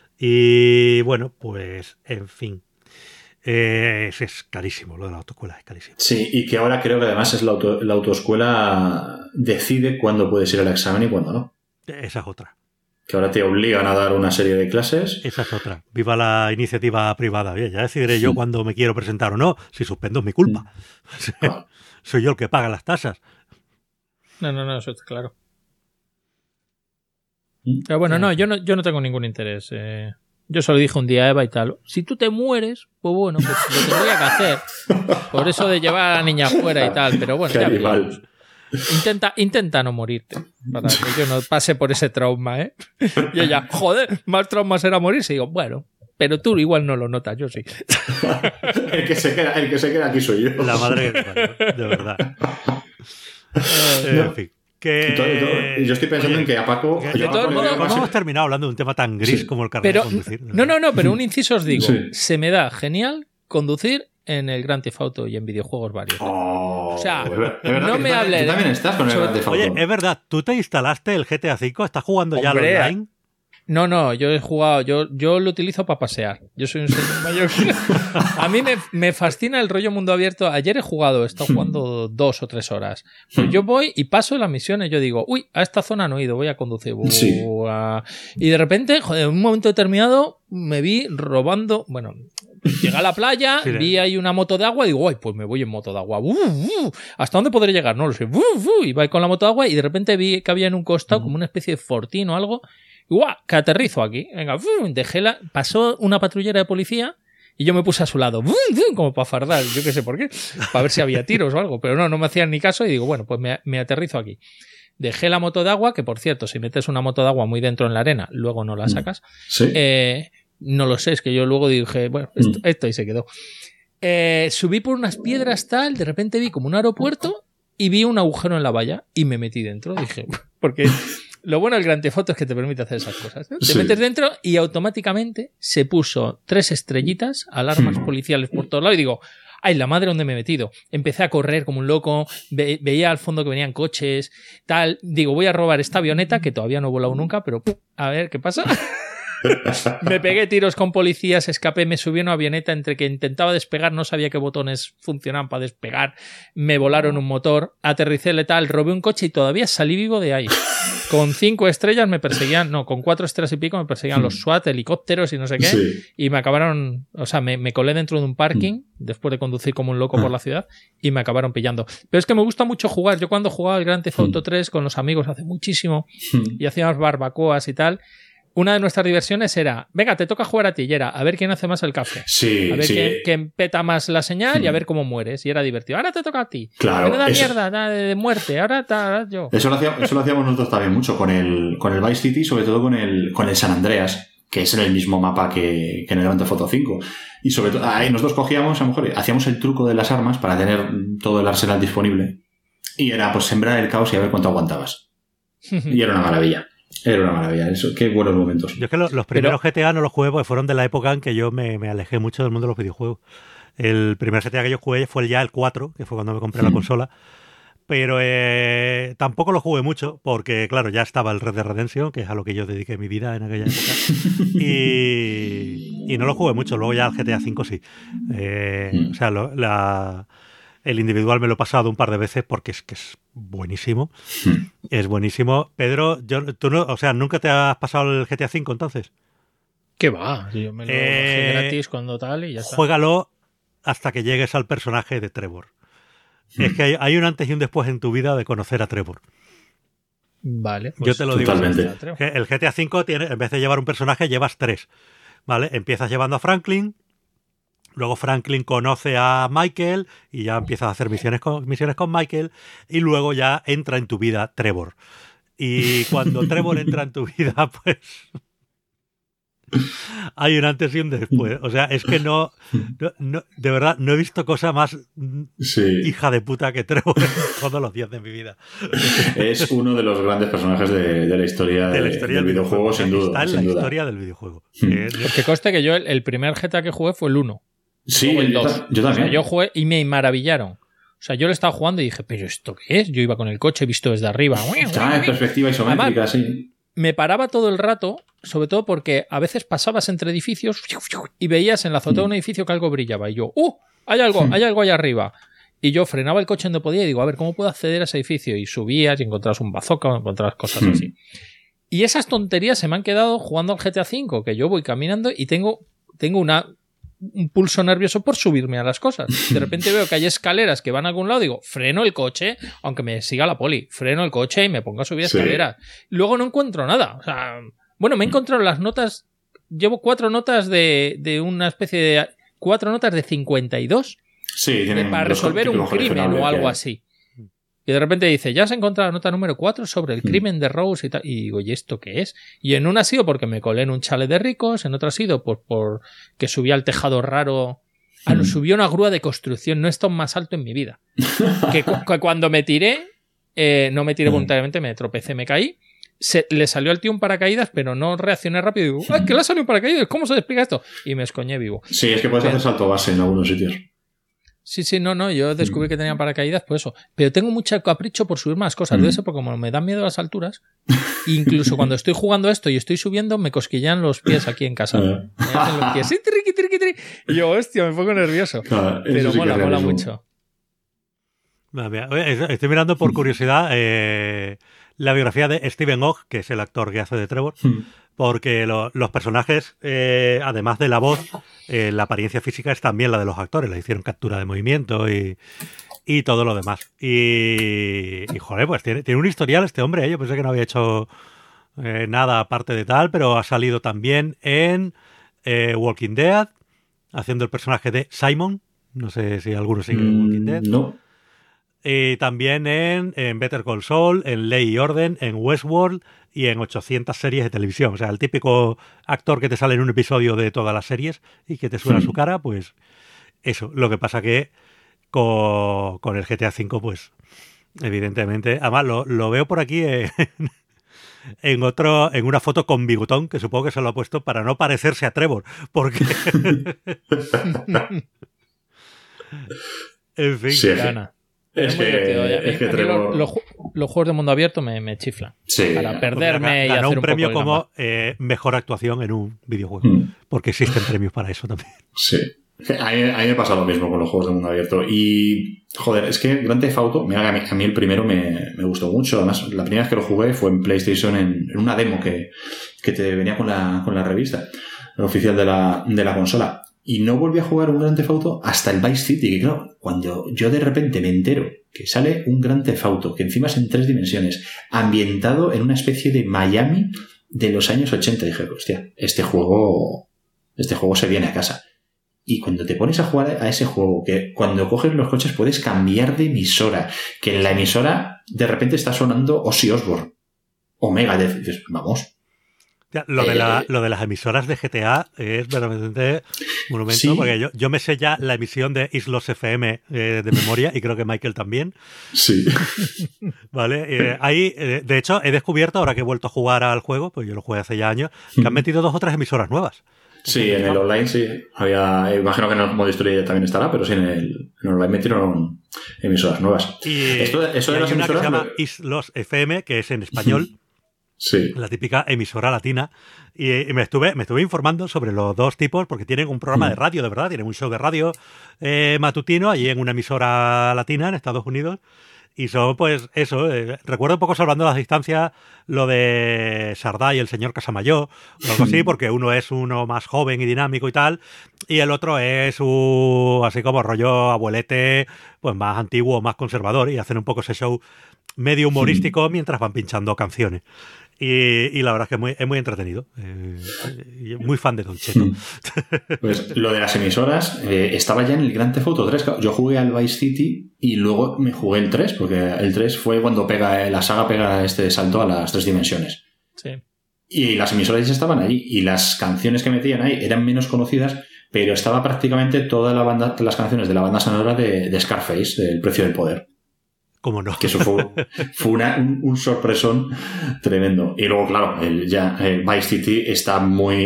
Y bueno, pues, en fin. Eh, es, es carísimo, lo de la autoescuela es carísimo. Sí, y que ahora creo que además es la, auto, la autoescuela decide cuándo puedes ir al examen y cuándo no. Esa es otra. Que ahora te obligan a dar una serie de clases. Esa es otra. Viva la iniciativa privada. Bien, ya decidiré sí. yo cuándo me quiero presentar o no. Si suspendo es mi culpa. Sí. Ah. Soy yo el que paga las tasas. No, no, no, eso está claro. Pero bueno, no, yo no, yo no tengo ningún interés. Eh. Yo solo dije un día a Eva y tal, si tú te mueres, pues bueno, pues lo tendría que hacer. Por eso de llevar a la niña afuera y tal, pero bueno, ya veremos. Intenta, intenta no morirte, para que yo no pase por ese trauma, ¿eh? Y ella, joder, más trauma será morirse. Y digo, bueno, pero tú igual no lo notas, yo sí. el, que se queda, el que se queda aquí soy yo. La madre que te parió, de verdad. eh, en fin. Que... Todo, todo. Yo estoy pensando Oye, en que a Paco... Que, de todos modos, no hemos terminado hablando de un tema tan gris sí. como el carnet pero, de conducir. No, no, no, pero un inciso os digo. Sí. Se me da genial conducir en el Grand Theft Auto y en videojuegos varios. Oh, o sea, es verdad no que me tú, hables... Tú también estás con el Grand Theft Auto. Oye, es verdad, ¿tú te instalaste el G T A cinco? ¿Estás jugando Hombre, ya al online? No, no, yo he jugado, yo, yo lo utilizo para pasear. Yo soy un señor mayor. A mí me, me fascina el rollo mundo abierto. Ayer he jugado, he estado jugando dos o tres horas. Pues yo voy y paso las misiones. Yo digo, uy, a esta zona no he ido, voy a conducir. Sí. Y de repente, joder, en un momento determinado, me vi robando. Bueno, llegué a la playa, sí, vi ahí una moto de agua y digo, uy, pues me voy en moto de agua. Uh, uh, ¿Hasta dónde podré llegar? No lo sé. Uh, uh, y voy con la moto de agua y de repente vi que había en un costado como una especie de fortín o algo. ¡Guau! Que aterrizo aquí. Venga, dejé la... Pasó una patrullera de policía y yo me puse a su lado. Como para fardar, yo qué sé por qué. Para ver si había tiros o algo. Pero no, no me hacían ni caso y digo, bueno, pues me, me aterrizo aquí. Dejé la moto de agua, que por cierto, si metes una moto de agua muy dentro en la arena, luego no la sacas. Sí. Eh, no lo sé, es que yo luego dije, bueno, esto, esto ahí se quedó. Eh, subí por unas piedras tal, de repente vi como un aeropuerto y vi un agujero en la valla y me metí dentro. Dije, porque... Lo bueno del Grand Theft Auto es que te permite hacer esas cosas, ¿eh? Te sí. metes dentro y automáticamente se puso tres estrellitas, alarmas hmm. policiales por todos lados y digo, ay, la madre donde me he metido. Empecé a correr como un loco, ve- veía al fondo que venían coches, tal. Digo, voy a robar esta avioneta que todavía no he volado nunca, pero a ver qué pasa. Me pegué tiros con policías, escapé, me subí a una avioneta entre que intentaba despegar, no sabía qué botones funcionaban para despegar, me volaron un motor, aterricé letal, robé un coche y todavía salí vivo de ahí. Con cinco estrellas me perseguían, no, con cuatro estrellas y pico me perseguían los SWAT, helicópteros y no sé qué, sí. y me acabaron, o sea, me, me colé dentro de un parking después de conducir como un loco por la ciudad y me acabaron pillando. Pero es que me gusta mucho jugar. Yo cuando jugaba el Grand Theft Auto tres con los amigos hace muchísimo y hacíamos barbacoas y tal, una de nuestras diversiones era, venga, te toca jugar a ti, y era a ver quién hace más el café. Sí, a ver sí. quién, quién peta más la señal y a ver cómo mueres. Y era divertido. Ahora te toca a ti. Claro. Menuda mierda da de muerte. Ahora, ta, ahora yo. Eso lo, hacíamos, eso lo hacíamos nosotros también mucho con el, con el Vice City, sobre todo con el, con el San Andreas, que es en el mismo mapa que, que en el Grand Theft Auto cinco. Y sobre todo, ahí nosotros cogíamos, a lo mejor, hacíamos el truco de las armas para tener todo el arsenal disponible. Y era, pues, sembrar el caos y a ver cuánto aguantabas. Y era una maravilla. Era una maravilla, eso, qué buenos momentos. Yo es que los, los primeros Pero... G T A no los jugué porque fueron de la época en que yo me, me alejé mucho del mundo de los videojuegos. El primer G T A que yo jugué fue ya el cuatro, que fue cuando me compré mm. la consola. Pero eh, tampoco lo jugué mucho porque, claro, ya estaba el Red Dead Redemption, que es a lo que yo dediqué mi vida en aquella época. y, y no lo jugué mucho. Luego ya el G T A cinco sí. Eh, mm. O sea, lo, la... El individual me lo he pasado un par de veces porque es que es buenísimo. Es buenísimo. Pedro, yo, tú no, o sea, ¿nunca te has pasado el G T A cinco entonces? ¿Qué va? Yo me lo eh, bajé gratis cuando tal y ya está. Juégalo hasta que llegues al personaje de Trevor. Hmm. Es que hay, hay un antes y un después en tu vida de conocer a Trevor. Vale. Pues yo te lo totalmente. digo. El G T A cinco tiene, en vez de llevar un personaje, llevas tres. ¿Vale? Empiezas llevando a Franklin. Luego Franklin conoce a Michael y ya empieza a hacer misiones con, misiones con Michael y luego ya entra en tu vida Trevor. Y cuando Trevor entra en tu vida, pues hay un antes y un después. O sea, es que no, no, no de verdad, no he visto cosa más sí. hija de puta que Trevor en todos los días de mi vida. Es uno de los grandes personajes de, de la historia, de la historia del, del videojuego, sin duda. Está en sin la duda. historia del videojuego. Porque conste que yo el, el primer G T A que jugué fue el uno. Sí, el yo, dos. yo también. O sea, yo jugué y me maravillaron. O sea, yo lo estaba jugando y dije, ¿pero esto qué es? Yo iba con el coche visto desde arriba. Está en perspectiva isométrica, Además, sí. Me paraba todo el rato, sobre todo porque a veces pasabas entre edificios y veías en la azotea de un edificio que algo brillaba. Y yo, ¡uh! Hay algo, hay algo allá arriba. Y yo frenaba el coche donde podía y digo, a ver, ¿cómo puedo acceder a ese edificio? Y subías y encontrabas un bazooka o encontrabas cosas hmm. así. Y esas tonterías se me han quedado jugando al G T A cinco, que yo voy caminando y tengo, tengo una... un pulso nervioso por subirme a las cosas. De repente veo que hay escaleras que van a algún lado, digo, freno el coche, aunque me siga la poli, freno el coche y me pongo a subir Sí. escaleras. Luego no encuentro nada. O sea, bueno, me he encontrado las notas, llevo cuatro notas de, de una especie de... Cuatro notas de cincuenta y dos Sí, tienen para los resolver un típicos crimen coleccionables o algo que- así. Y de repente dice, ya has encontrado la nota número cuatro sobre el crimen de Rose y tal. Y digo, ¿y esto qué es? Y en una ha sido porque me colé en un chalet de ricos, en otra ha sido por, por que subí al tejado raro. Ah, no, subí a una grúa de construcción, no he estado más alto en mi vida. Que, cu- que cuando me tiré, eh, no me tiré voluntariamente, me tropecé, me caí. Se, le salió al tío un paracaídas, pero no reaccioné rápido. Y digo, ¡ay, que le ha salido un paracaídas! ¿Cómo se explica esto? Y me escoñé vivo. Sí, es que puedes hacer salto base en algunos sitios. Sí, sí, no, no, yo descubrí que tenía paracaídas por eso. Pero tengo mucho capricho por subir más cosas. Mm. Debe ser porque como me dan miedo las alturas, incluso cuando estoy jugando esto y estoy subiendo, me cosquillan los pies aquí en casa. Ah. Me hacen los pies, sí, triqui, triqui, triqui. Y yo, hostia, me pongo nervioso. Claro, eso Pero sí que mola, es mola realismo. mucho. Ah, mira, oye, estoy mirando por curiosidad eh, la biografía de Stephen Ogg, que es el actor que hace de Trevor, Mm. porque lo- los personajes, eh, además de la voz, eh, la apariencia física es también la de los actores. Le hicieron captura de movimiento y, y todo lo demás. Y, y joder, pues tiene, tiene un historial este hombre. ¿eh? Yo pensé que no había hecho eh, nada aparte de tal, pero ha salido también en eh, Walking Dead, haciendo el personaje de Simon. No sé si alguno sigue Walking Dead. Mm, No. Y también en, en Better Call Saul, en Ley y Orden, en Westworld y en ochocientas series de televisión. O sea, el típico actor que te sale en un episodio de todas las series y que te suena Hmm. su cara, pues eso. Lo que pasa que con, con el G T A cinco, pues evidentemente... Además, lo, lo veo por aquí en, en otro en una foto con bigotón, que supongo que se lo ha puesto para no parecerse a Trevor, porque... en fin. Sí, es que- Gana. Es muy que, divertido. A mí- es que a mí Trevor... los, los ju- los juegos de mundo abierto me, me chiflan. Sí. Para Pues perderme mira, y ganó hacer un un premio poco de como gamba. eh, mejor actuación en un videojuego, Mm. porque existen premios para eso también. Sí. A mí, a mí me pasa lo mismo con los juegos de mundo abierto. Y, joder, es que Grand Theft Auto, mira, a mí, a mí el primero me, me gustó mucho. Además, la primera vez que lo jugué fue en PlayStation en, en una demo que, que te venía con la, con la revista oficial de la, de la consola. Y no volví a jugar un Grand Theft Auto hasta el Vice City, que claro, cuando yo de repente me entero que sale un Grand Theft Auto, que encima es en tres dimensiones, ambientado en una especie de Miami de los años ochenta, dije, hostia, este juego, este juego se viene a casa. Y cuando te pones a jugar a ese juego, que cuando coges los coches puedes cambiar de emisora, que en la emisora de repente está sonando Ozzy Osbourne o Megadeth, y dices, vamos. Ya, lo, de la, Eh, lo de las emisoras de G T A es verdaderamente monumento, Sí. porque yo, yo me sé ya la emisión de Islos F M eh, de memoria, y creo que Michael también, Sí. ¿vale? Eh, ahí, eh, de hecho, he descubierto, ahora que he vuelto a jugar al juego, pues yo lo jugué hace ya años, que han metido dos o tres emisoras nuevas. Sí, en el online sí. Había, imagino que en el modo historia también estará, pero sí en el, en el online metieron emisoras nuevas. Y, Esto de- eso y de hay las una que se emisoras llama me- Islos F M, que es en español, Sí. la típica emisora latina, y, y me estuve me estuve informando sobre los dos tipos, porque tienen un programa Mm. de radio, de verdad, tienen un show de radio eh, matutino allí en una emisora latina en Estados Unidos, y son pues eso, eh, recuerdo un poco salvando las distancias lo de Sardá y el señor Casamayor, o algo así, porque uno es uno más joven y dinámico y tal, y el otro es un, así como rollo abuelete, pues más antiguo, más conservador, y hacen un poco ese show medio humorístico mientras van pinchando canciones. Y, y la verdad es que es muy, es muy entretenido. Eh, y muy fan de Don Cheto. Pues lo de las emisoras eh, estaba ya en el Grand Theft Auto tres. Yo jugué al Vice City y luego me jugué el tres, porque el tres fue cuando pega la saga pega este salto a las tres dimensiones. Sí. Y las emisoras ya estaban allí y las canciones que metían ahí eran menos conocidas, pero estaba prácticamente toda la banda, las canciones de la banda sonora de, de Scarface, del Precio del Poder. ¿Cómo no? Que eso fue, fue una, un, un sorpresón tremendo. Y luego, claro, el, ya el Vice City está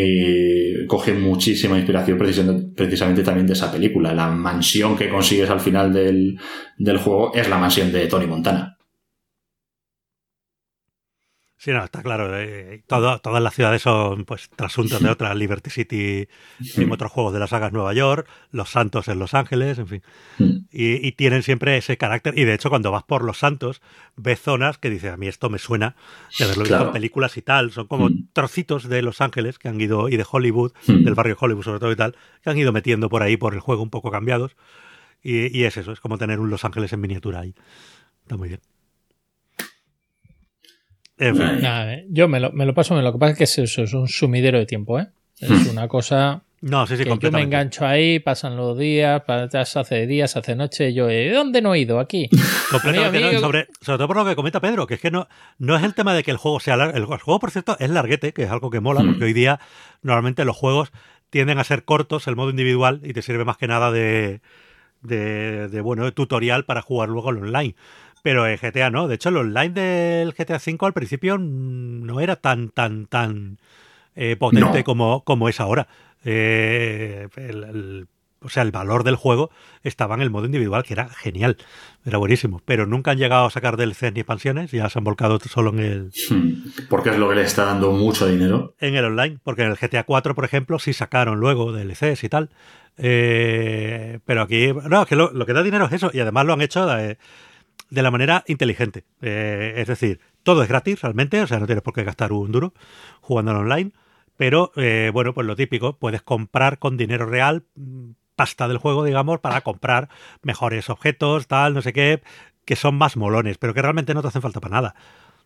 muy... coge muchísima inspiración precisamente, precisamente también de esa película. La mansión que consigues al final del, del juego es la mansión de Tony Montana. Sí, no, está claro. Eh, todo, todas las ciudades son pues trasuntos de otras. Liberty City en otros juegos de la saga es Nueva York, Los Santos en Los Ángeles, en fin. Y, y tienen siempre ese carácter. Y de hecho, cuando vas por Los Santos, ves zonas que dices, a mí esto me suena de haberlo visto claro. en películas y tal. Son como mm. trocitos de Los Ángeles que han ido, y de Hollywood, mm. del barrio Hollywood sobre todo y tal, que han ido metiendo por ahí por el juego un poco cambiados. Y, y es eso, es como tener un Los Ángeles en miniatura ahí. Está muy bien. En fin. Nada, yo me lo, me lo paso, me lo que pasa es que es eso, es un sumidero de tiempo, ¿eh? Es una cosa no, sí, sí, que yo me engancho ahí, pasan los días, se hace días, se hace noche, y yo, ¿de dónde no he ido? Aquí. Completamente amigo, no, sobre, sobre todo por lo que comenta Pedro, que es que no, no es el tema de que el juego sea largo. El, el juego, por cierto, es larguete, que es algo que mola, mm. porque hoy día normalmente los juegos tienden a ser cortos, el modo individual, y te sirve más que nada de, de, de bueno, de tutorial para jugar luego el online. Pero en G T A no. De hecho, el online del G T A cinco al principio no era tan, tan, tan eh, potente no. como, como es ahora. Eh, el, el, o sea, el valor del juego estaba en el modo individual, que era genial. Era buenísimo. Pero nunca han llegado a sacar D L Cs ni expansiones. Ya se han volcado solo en el... Porque es lo que le está dando mucho dinero. En el online. Porque en el G T A cuatro, por ejemplo, sí sacaron luego D L Cs y tal. Eh, pero aquí... No, es que lo, lo que da dinero es eso. Y además lo han hecho... De, de la manera inteligente. Eh, es decir, todo es gratis realmente, o sea, no tienes por qué gastar un duro jugando en online, pero eh, bueno, pues lo típico, puedes comprar con dinero real pasta del juego, digamos, para comprar mejores objetos, tal, no sé qué, que son más molones, pero que realmente no te hacen falta para nada.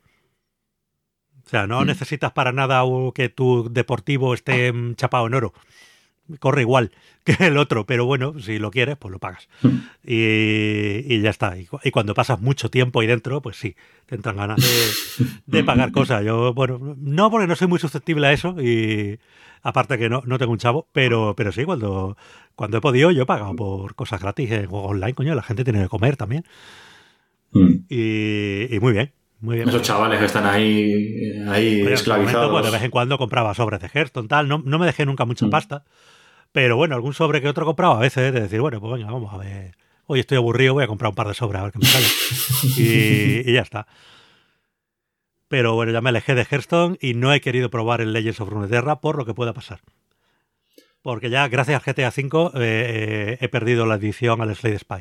O sea, no mm. necesitas para nada que tu deportivo esté chapado en oro. Corre igual que el otro, pero bueno, si lo quieres, pues lo pagas. Y, y ya está. Y, y cuando pasas mucho tiempo ahí dentro, pues sí, te entran ganas de, de pagar cosas. Yo, bueno, no porque no soy muy susceptible a eso, y aparte que no, no tengo un chavo, pero, pero sí, cuando, cuando he podido, yo he pagado por cosas gratis en juegos online, coño, la gente tiene que comer también. Mm. Y, y muy bien. Muy bien, esos chavales que están ahí, ahí pero esclavizados. Momento, pues de vez en cuando compraba sobres de Hearthstone, tal. No, no me dejé nunca mucha mm. pasta. Pero bueno, algún sobre que otro compraba a veces, de decir, bueno, pues venga, vamos a ver. Hoy estoy aburrido, voy a comprar un par de sobres a ver qué me sale. y, y ya está. Pero bueno, ya me alejé de Hearthstone y no he querido probar el Legends of Runeterra por lo que pueda pasar. Porque ya, gracias al G T A cinco, eh, eh, he perdido la adicción al Slade Spire.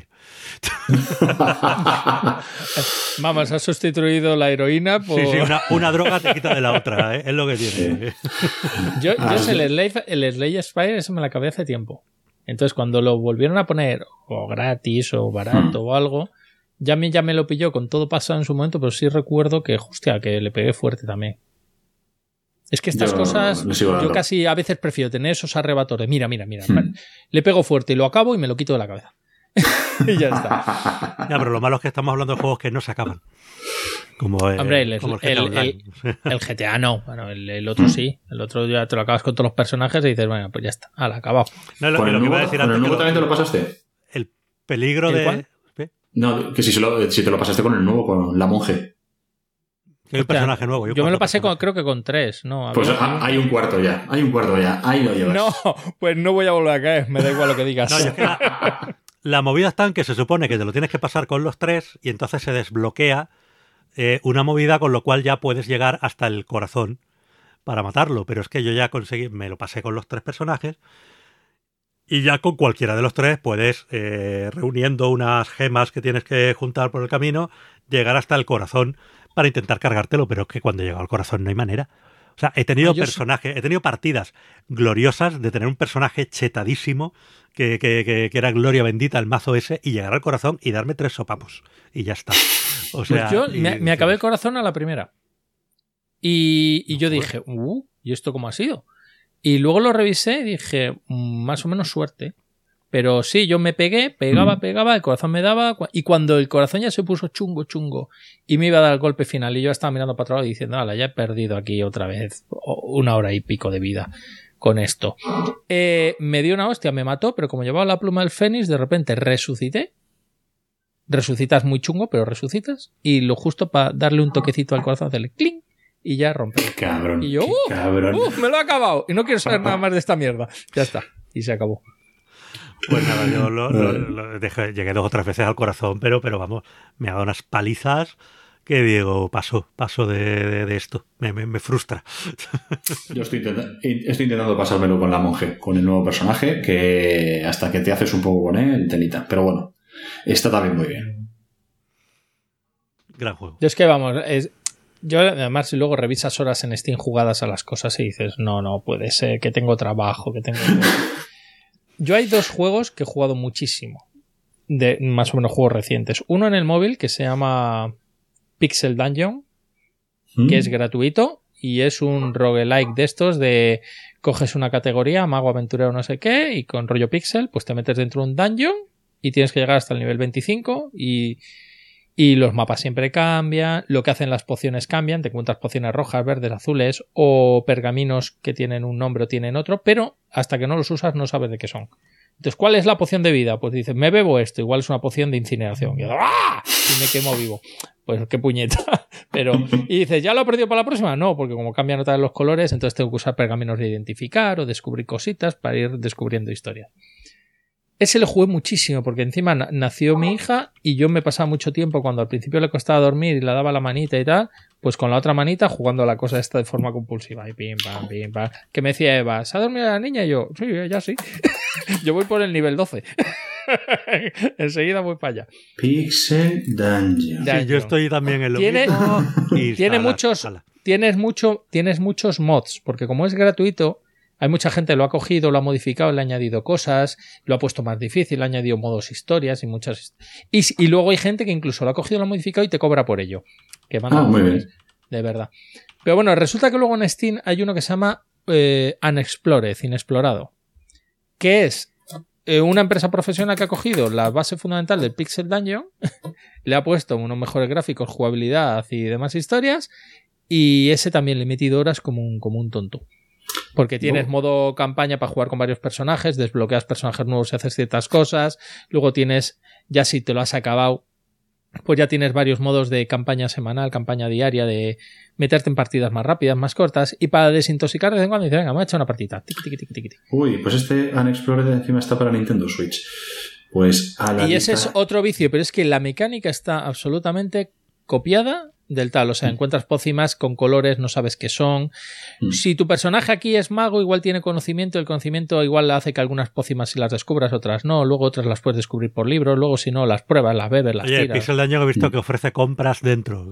Vamos, has sustituido la heroína por... Sí, sí, una, una droga te quita de la otra, ¿eh? Es lo que tiene. yo yo ah, sé, el Slade, el Slade Spire, ese me la acabé hace tiempo. Entonces, cuando lo volvieron a poner, o gratis, o barato, hmm. o algo, ya me, ya me lo pilló con todo pasado en su momento, pero sí recuerdo que, hostia, que le pegué fuerte también. Es que estas yo, cosas, yo casi a veces prefiero tener esos arrebatos de mira, mira, mira, hmm. le pego fuerte y lo acabo y me lo quito de la cabeza. Y ya está. Ya, pero lo malo es que estamos hablando de juegos que no se acaban. Como, eh, Hombre, el, como el, el, el, el G T A no. Bueno, el, el otro sí. El otro ya te lo acabas con todos los personajes y dices, bueno, pues ya está. Hala, acabado. No, lo, ¿Con, lo el que nuevo, iba a decir ¿con antes el nuevo lo, también te lo pasaste? El peligro ¿El de... cuál? ¿Qué? No, que si, se lo, si te lo pasaste con el nuevo, con la monje. Hay un personaje nuevo. Yo, yo me lo pasé con, creo que con tres, ¿no? Pues a, hay un cuarto ya, hay un cuarto ya, ahí lo llevas. No, pues no voy a volver a caer, me da igual lo que digas. No, es que la, la movida está en que se supone que te lo tienes que pasar con los tres y entonces se desbloquea eh, una movida con lo cual ya puedes llegar hasta el corazón para matarlo. Pero es que yo ya conseguí, me lo pasé con los tres personajes y ya con cualquiera de los tres puedes, eh, reuniendo unas gemas que tienes que juntar por el camino, llegar hasta el corazón para intentar cargártelo, pero es que cuando llega al corazón no hay manera. O sea, he tenido personajes, he tenido partidas gloriosas de tener un personaje chetadísimo que, que, que, que era gloria bendita el mazo ese y llegar al corazón y darme tres sopapos y ya está. O sea, pues yo y, me, me acabé el corazón a la primera y, y yo dije, uh, ¿y esto cómo ha sido? Y luego lo revisé y dije, más o menos suerte. Pero sí, yo me pegué, pegaba, pegaba, el corazón me daba, y cuando el corazón ya se puso chungo, chungo, y me iba a dar el golpe final, y yo estaba mirando para atrás diciendo, ala, ya he perdido aquí otra vez una hora y pico de vida con esto. Eh, me dio una hostia, me mató, pero como llevaba la pluma del Fénix, de repente resucité. Resucitas muy chungo, pero resucitas, y lo justo para darle un toquecito al corazón, hacerle clink, y ya rompe. Cabrón. Y yo, uh, cabrón. Uh, me lo he acabado, y no quiero saber nada más de esta mierda. Ya está, y se acabó. Pues nada, yo lo, lo, lo dejé, llegué dos o tres veces al corazón, pero, pero vamos, me ha dado unas palizas que digo, paso, paso de, de, de esto. Me, me, me frustra. Yo estoy, intenta- estoy intentando pasármelo con la monje, con el nuevo personaje, que hasta que te haces un poco con él, telita. Pero bueno, está también muy bien. Gran juego. Yo es que vamos, es, yo además si luego revisas horas en Steam jugadas a las cosas y dices, no, no, puede ser que tengo trabajo, que tengo... Yo hay dos juegos que he jugado muchísimo, de más o menos juegos recientes. Uno en el móvil que se llama Pixel Dungeon, ¿Mm? que es gratuito y es un roguelike de estos de coges una categoría, mago, aventurero, no sé qué, y con rollo pixel, pues te metes dentro de un dungeon y tienes que llegar hasta el nivel veinticinco y... Y los mapas siempre cambian, lo que hacen las pociones cambian, te encuentras pociones rojas, verdes, azules o pergaminos que tienen un nombre o tienen otro, pero hasta que no los usas no sabes de qué son. Entonces, ¿cuál es la poción de vida? Pues dices, me bebo esto, igual es una poción de incineración. Y yo, ¡ah! Y me quemo vivo. Pues qué puñeta. Pero, y dices, ¿ya lo he perdido para la próxima? No, porque como cambian otra vez los colores, entonces tengo que usar pergaminos de identificar o descubrir cositas para ir descubriendo historias. Ese lo jugué muchísimo porque encima nació mi hija y yo me pasaba mucho tiempo cuando al principio le costaba dormir y le daba la manita y tal, pues con la otra manita jugando a la cosa esta de forma compulsiva y pim, pam, pim, pam. Que me decía Eva, ¿se ha dormido la niña? Y yo, sí, ya sí. Yo voy por el nivel doce. Enseguida voy para allá. Pixel Dungeon. Sí, yo estoy también en lo ¿Tiene, mismo. Y tiene sala, muchos, sala. tienes mucho, tienes muchos mods, porque como es gratuito, hay mucha gente que lo ha cogido, lo ha modificado, le ha añadido cosas, lo ha puesto más difícil, le ha añadido modos historias y muchas... Y, y luego hay gente que incluso lo ha cogido, lo ha modificado y te cobra por ello. Que manda Ah, muy bien. de verdad. Pero bueno, resulta que luego en Steam hay uno que se llama eh, Unexplored, Inexplorado, que es eh, una empresa profesional que ha cogido la base fundamental del Pixel Dungeon, le ha puesto unos mejores gráficos, jugabilidad y demás historias, y ese también le he metido horas como un, como un tonto. Porque tienes oh. modo campaña para jugar con varios personajes, desbloqueas personajes nuevos y haces ciertas cosas, luego tienes, ya si te lo has acabado, pues ya tienes varios modos de campaña semanal, campaña diaria, de meterte en partidas más rápidas, más cortas, y para desintoxicar de vez en cuando dices, venga, me voy a echar una partida. Tiki, tiki, tiki, tiki. Uy, pues este Unexplored encima está para Nintendo Switch. Pues a la Y ese lista... es otro vicio, pero es que la mecánica está absolutamente copiada del tal, o sea, mm. encuentras pócimas con colores, no sabes qué son. Mm. Si tu personaje aquí es mago, igual tiene conocimiento, el conocimiento igual hace que algunas pócimas si las descubras, otras no, luego otras las puedes descubrir por libros, luego si no, las pruebas, las bebes, las Oye, tiras. el Pixel Dungeon he visto que ofrece compras dentro.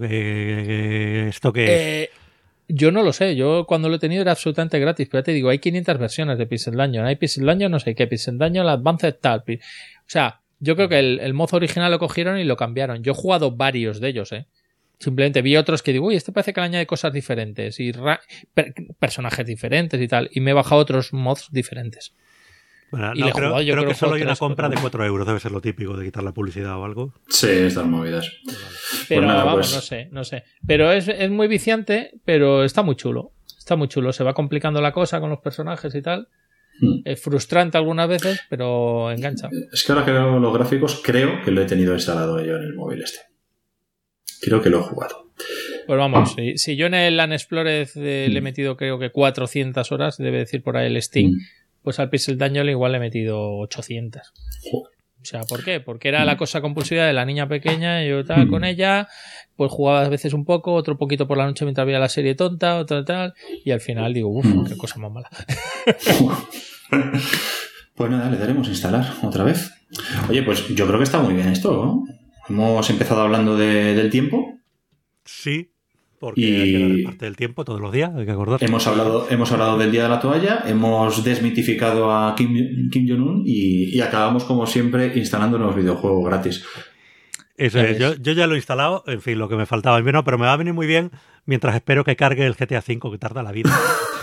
Eh, ¿Esto qué es? Eh, yo no lo sé, yo cuando lo he tenido era absolutamente gratis, pero ya te digo, hay quinientas versiones de Pixel Dungeon, hay Pixel Dungeon no sé qué, Pixel Dungeon Advanced tal, o sea, yo creo que el, el mozo original lo cogieron y lo cambiaron. Yo he jugado varios de ellos, eh. Simplemente vi otros que digo, uy, este parece que le añade cosas diferentes y ra- per- personajes diferentes y tal. Y me he bajado otros mods diferentes. Bueno, y no, le creo, jugado, yo creo creo que solo hay una tres, compra cuatro. de cuatro euros. Debe ser lo típico de quitar la publicidad o algo. Sí, estas movidas. Pero Pues nada, vamos, pues... no sé, no sé. Pero es, es muy viciante, pero está muy chulo. Está muy chulo. Se va complicando la cosa con los personajes y tal. Hmm. Es frustrante algunas veces, pero engancha. Es que ahora que veo los gráficos, creo que lo he tenido instalado yo en el móvil este. Creo que lo he jugado. Pues vamos, si, si yo en el Unexplored eh, mm. le he metido creo que cuatrocientas horas, debe decir por ahí el Steam, mm. pues al Pixel Dungeon igual le he metido ochocientas. Joder. O sea, ¿por qué? Porque era mm. la cosa compulsiva de la niña pequeña, yo estaba mm. con ella, pues jugaba a veces un poco, otro poquito por la noche mientras veía la serie tonta, otra tal, y al final digo, uff, mm. qué cosa más mala. Pues nada, le daremos a instalar otra vez. Oye, pues yo creo que está muy bien esto, ¿no? Hemos empezado hablando de, del tiempo. Sí, porque y... hay que darle parte del tiempo todos los días, hay que acordarse. Hemos hablado, hemos hablado del Día de la Toalla, hemos desmitificado a Kim, Kim Jong-un y, y acabamos, como siempre, instalando unos videojuegos gratis. Eso es, yo, yo ya lo he instalado, en fin, lo que me faltaba. No, pero me va a venir muy bien mientras espero que cargue el G T A cinco, que tarda la vida.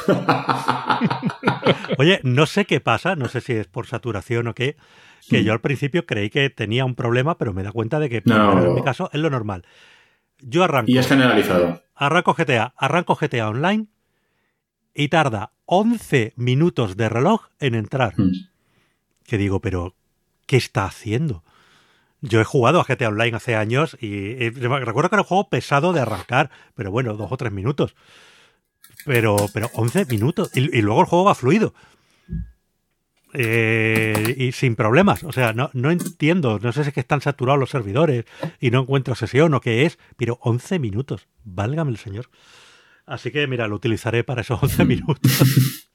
Oye, no sé qué pasa, no sé si es por saturación o qué, que mm. yo al principio creí que tenía un problema, pero me da cuenta de que no. en mi caso es lo normal. Yo arranco. Y es generalizado. Arranco G T A, arranco G T A Online y tarda once minutos de reloj en entrar. Mm. Que digo, pero ¿qué está haciendo? Yo he jugado a G T A Online hace años y, y recuerdo que era un juego pesado de arrancar, pero bueno, dos o tres minutos. Pero, pero once minutos. Y, y luego el juego va fluido. Eh, y sin problemas. O sea, no, no entiendo. No sé si es que están saturados los servidores y no encuentro sesión o qué es, pero once minutos. Válgame el señor. Así que, mira, lo utilizaré para esos once minutos.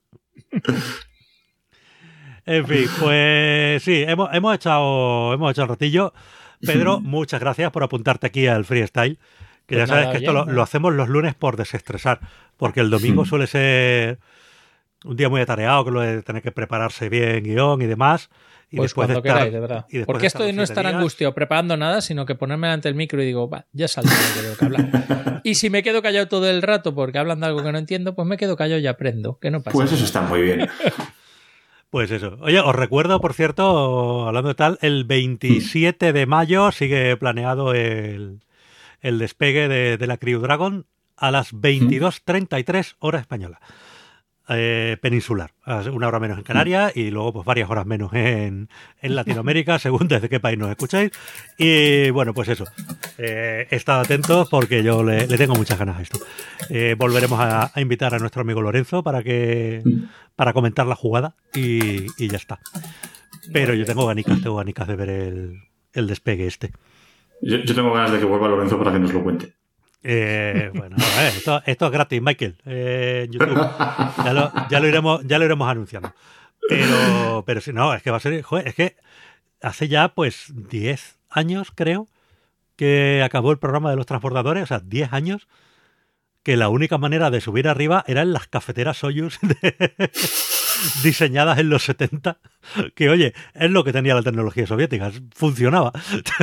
En fin, pues sí, hemos, hemos echado hemos echado un ratillo. Pedro, muchas gracias por apuntarte aquí al freestyle. Que pues ya sabes nada, que esto bien, lo, ¿no? lo hacemos los lunes por desestresar, porque el domingo suele ser un día muy atareado, que lo de tener que prepararse bien, guión y demás. Y pues después cuando de estar, queráis, de verdad. Porque de esto de no estar angustiado preparando nada, sino que ponerme ante el micro y digo, va, ya saldré de lo que hablar. Y si me quedo callado todo el rato porque hablan de algo que no entiendo, pues me quedo callado y aprendo. Que no pasa Pues nada. Eso está muy bien. Pues eso. Oye, os recuerdo, por cierto, hablando de tal, el veintisiete de mayo sigue planeado el, el despegue de, de la Crew Dragon a las veintidós treinta y tres hora española. Eh, peninsular, una hora menos en Canarias y luego pues varias horas menos en, en Latinoamérica, según desde qué país nos escucháis. Y bueno, pues eso, eh, estad atentos porque yo le, le tengo muchas ganas a esto. Eh, volveremos a, a invitar a nuestro amigo Lorenzo para que para comentar la jugada y, y ya está. Pero yo tengo ganicas, tengo ganicas de ver el, el despegue este. Yo, yo tengo ganas de que vuelva Lorenzo para que nos lo cuente. Eh, bueno, a ver, esto, esto es gratis, Michael, eh, en YouTube. Ya lo, ya lo iremos, ya lo iremos anunciando. Pero, pero si no, es que va a ser, joder, es que hace ya pues diez años, creo, que acabó el programa de los transbordadores, o sea, diez años, que la única manera de subir arriba era en las cafeteras Soyuz de, diseñadas en los setenta, que oye, es lo que tenía la tecnología soviética, funcionaba.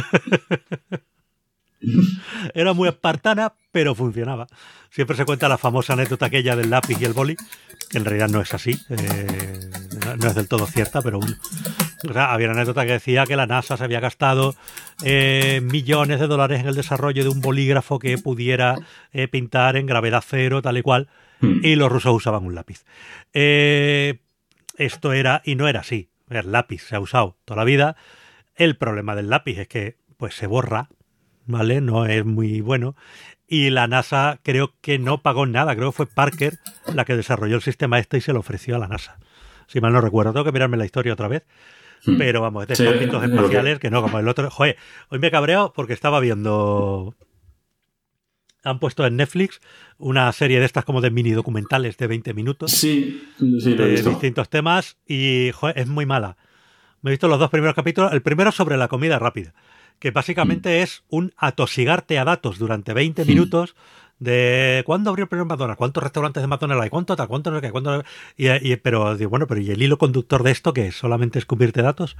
Era muy espartana, pero funcionaba. Siempre se cuenta la famosa anécdota aquella del lápiz y el boli, que en realidad no es así, eh, no es del todo cierta, pero bueno. O sea, había una anécdota que decía que la NASA se había gastado eh, millones de dólares en el desarrollo de un bolígrafo que pudiera eh, pintar en gravedad cero, tal y cual, y los rusos usaban un lápiz. Eh, esto era, y no era así. El lápiz se ha usado toda la vida. El problema del lápiz es que pues se borra, ¿vale? No es muy bueno. Y la NASA creo que no pagó nada. Creo que fue Parker la que desarrolló el sistema este y se lo ofreció a la NASA. Si mal no recuerdo, tengo que mirarme la historia otra vez. Pero vamos, de estos pitos sí, espaciales okay. Que no, como el otro. Joder, hoy me he cabreado porque estaba viendo... Han puesto en Netflix una serie de estas como de mini documentales de veinte minutos. Sí, sí, lo he de visto. Distintos temas y, joder, es muy mala. Me he visto los dos primeros capítulos. El primero sobre la comida rápida, que básicamente mm. es un atosigarte a datos durante veinte mm. minutos de cuándo abrió el primer McDonald's, cuántos restaurantes de McDonald's hay, cuánto tal, cuánto no sé qué, cuánto... Y, y, pero digo, bueno, pero ¿y el hilo conductor de esto qué es? ¿Solamente escupirte datos?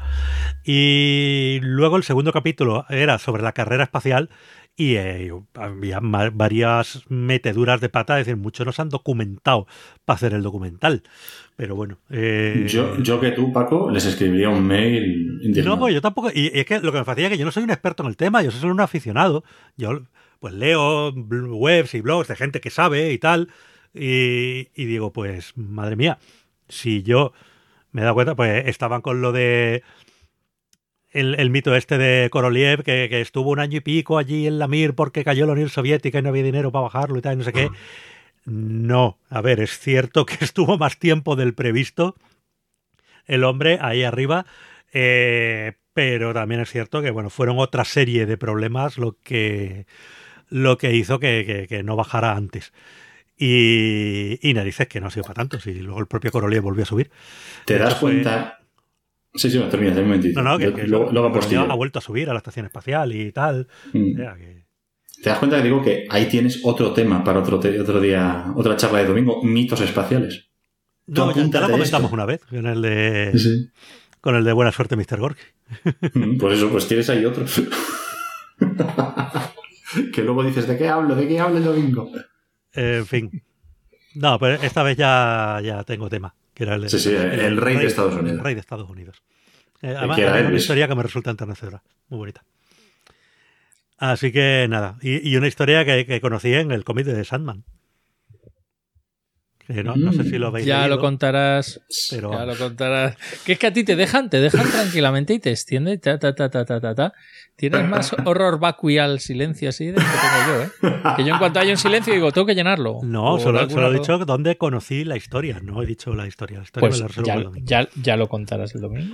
Y luego el segundo capítulo era sobre la carrera espacial y eh, había varias meteduras de pata, es decir, muchos nos han documentado para hacer el documental. Pero bueno. Eh... Yo, yo que tú, Paco, les escribiría un mail indignado. No, pues yo tampoco. Y es que lo que me fascina es que yo no soy un experto en el tema, yo soy solo un aficionado. Yo pues leo webs y blogs de gente que sabe y tal. Y, y digo, pues, madre mía, si yo me he dado cuenta, pues estaban con lo de el, el mito este de Korolev, que, que estuvo un año y pico allí en la Mir porque cayó la Unión Soviética y no había dinero para bajarlo y tal, y no sé qué. No, a ver, es cierto que estuvo más tiempo del previsto el hombre ahí arriba, eh, pero también es cierto que bueno, fueron otra serie de problemas lo que, lo que hizo que, que, que no bajara antes. Y, y narices que no ha sido para tanto, si luego el propio Korolev volvió a subir. ¿Te das cuenta? Fue... Sí, sí, no, termina, termina un momentito. No, no, que, Yo, que luego, luego ha vuelto a subir a la estación espacial y tal. Mm. O sea, que... ¿Te das cuenta que digo que ahí tienes otro tema para otro, te- otro día, otra charla de domingo? Mitos espaciales. No, ya, ya lo comentamos esto. Una vez con el de sí. con el de Buena Suerte, mister Gorky. Pues eso, pues tienes ahí otro. Que luego dices, ¿de qué hablo? ¿De qué hablo el domingo? Eh, en fin. No, pero esta vez ya, ya tengo tema. Que era el, de, sí, sí, el, el, el rey, rey de Estados Unidos. El rey de Estados Unidos. Eh, además, es una historia que me resulta enternecedora. Muy bonita. Así que nada. Y, y una historia que, que conocí en el cómic de Sandman. que no, no sé si lo veis. Ya leído, lo contarás. pero... Ya lo contarás. Que es que a ti te dejan, te dejan tranquilamente y te extiende. Ta, ta, ta, ta, ta, ta, ta. Tienes más horror vacual silencio así de que tengo yo, ¿eh? Que yo en cuanto haya un silencio digo, tengo que llenarlo. No, solo, solo he dicho dónde conocí la historia. No he dicho la historia. La historia pues me la resuelvo ya, el domingo. ya, ya lo contarás el domingo.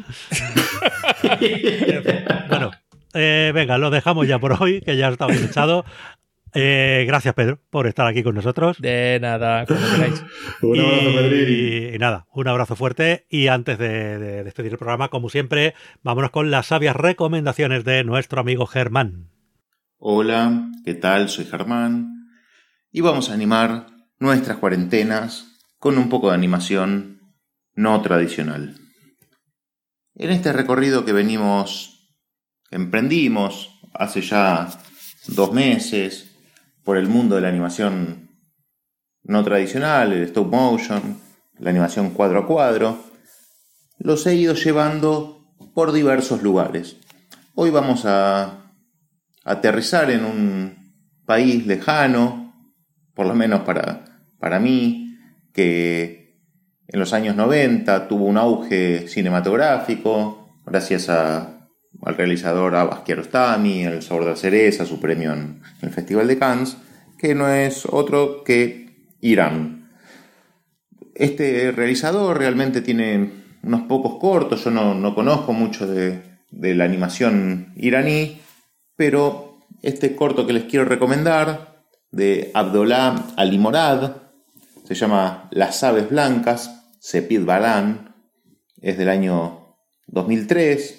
Bueno, eh, venga, lo dejamos ya por hoy, que ya está bien echado. Eh, gracias, Pedro, por estar aquí con nosotros. De nada, como queráis. Un abrazo, Pedrín. Y, y nada, un abrazo fuerte. Y antes de, de despedir el programa, como siempre, vámonos con las sabias recomendaciones de nuestro amigo Germán. Hola, ¿qué tal? Soy Germán. Y vamos a animar nuestras cuarentenas con un poco de animación no tradicional. En este recorrido que venimos, que emprendimos hace ya dos meses, por el mundo de la animación no tradicional, el stop motion, la animación cuadro a cuadro, los he ido llevando por diversos lugares. Hoy vamos a aterrizar en un país lejano, por lo menos para, para mí, que en los años noventa tuvo un auge cinematográfico, gracias a, al realizador Abbas Kiarostami, El sabor de la cereza, su premio en el Festival de Cannes, que no es otro que Irán. Este realizador realmente tiene unos pocos cortos, yo no, no conozco mucho de, de la animación iraní, pero este corto que les quiero recomendar, de Abdollah Ali Morad, se llama Las aves blancas, Sepid Balan, es del año dos mil tres,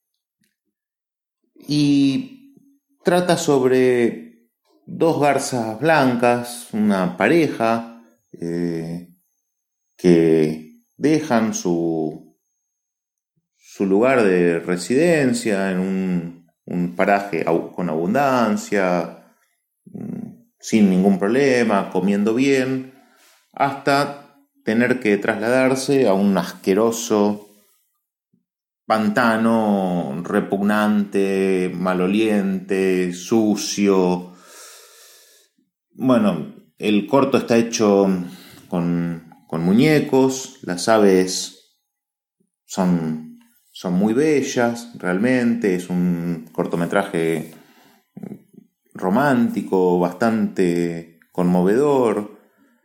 y trata sobre dos garzas blancas, una pareja eh, que dejan su, su lugar de residencia en un, un paraje con abundancia, sin ningún problema, comiendo bien, hasta tener que trasladarse a un asqueroso pantano repugnante, maloliente, sucio. Bueno, el corto está hecho con, con muñecos, las aves son, son muy bellas, realmente, es un cortometraje romántico, bastante conmovedor,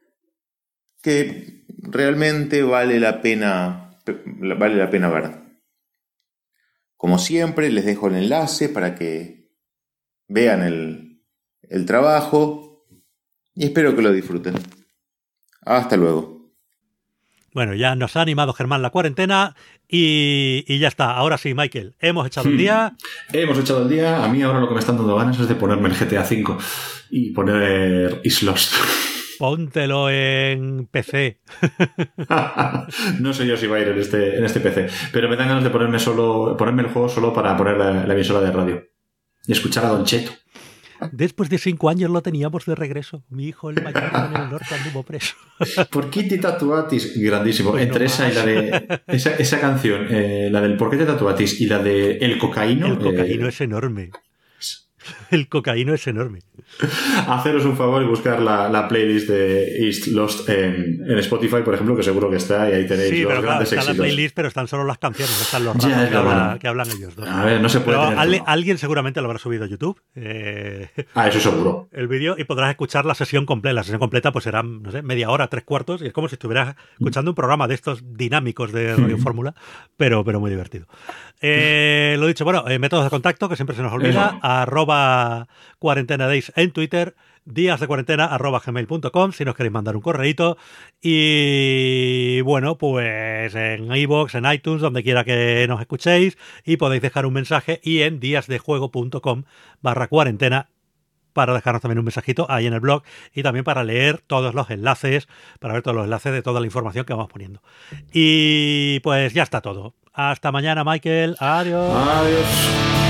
que realmente vale la pena, vale la pena ver. Como siempre, les dejo el enlace para que vean el, el trabajo y espero que lo disfruten. Hasta luego. Bueno, ya nos ha animado Germán la cuarentena y, y ya está. Ahora sí, Michael, hemos echado el día. Hemos echado el día. A mí ahora lo que me están dando ganas es de ponerme el G T A cinco y poner Is Lost. Póntelo en P C. No sé yo si va a ir en este, en este P C, pero me dan ganas de ponerme solo ponerme el juego solo para poner la, la emisora de radio y escuchar a Don Cheto. Después de cinco años lo teníamos de regreso. Mi hijo, el mayor, en el norte anduvo preso. ¿Por qué te tatuatis? Grandísimo. Pues Entre no esa más. y la de... Esa, esa canción, eh, la del ¿Por qué te tatuatis? Y la de El cocaíno. El cocaíno eh, es enorme. El cocaíno es enorme. Haceros un favor y buscar la, la playlist de East Lost en, en Spotify, por ejemplo, que seguro que está y ahí tenéis Sí, los pero claro, grandes está la éxitos. playlist, pero están solo las canciones, no están los Ya, ratos es que, lo habla- bueno. que hablan ellos dos. A ver, no se puede Pero tener ale- todo. alguien seguramente lo habrá subido a YouTube, eh, Ah, eso seguro. el vídeo, y podrás escuchar la sesión completa. La sesión completa pues será, no sé, media hora, tres cuartos, y es como si estuvieras escuchando un programa de estos dinámicos de Radio Fórmula, pero, pero muy divertido. Eh, lo dicho, bueno, eh, métodos de contacto, que siempre se nos olvida, Eso. arroba cuarentena days en Twitter, días de cuarentena arroba gmail punto com si nos queréis mandar un correíto, y bueno, pues en iVoox, en iTunes, donde quiera que nos escuchéis, y podéis dejar un mensaje, y en díasdejuego punto com barra cuarentena para dejarnos también un mensajito ahí en el blog, y también para leer todos los enlaces, para ver todos los enlaces de toda la información que vamos poniendo. Y pues ya está todo. Hasta mañana, Michael. Adiós. Adiós.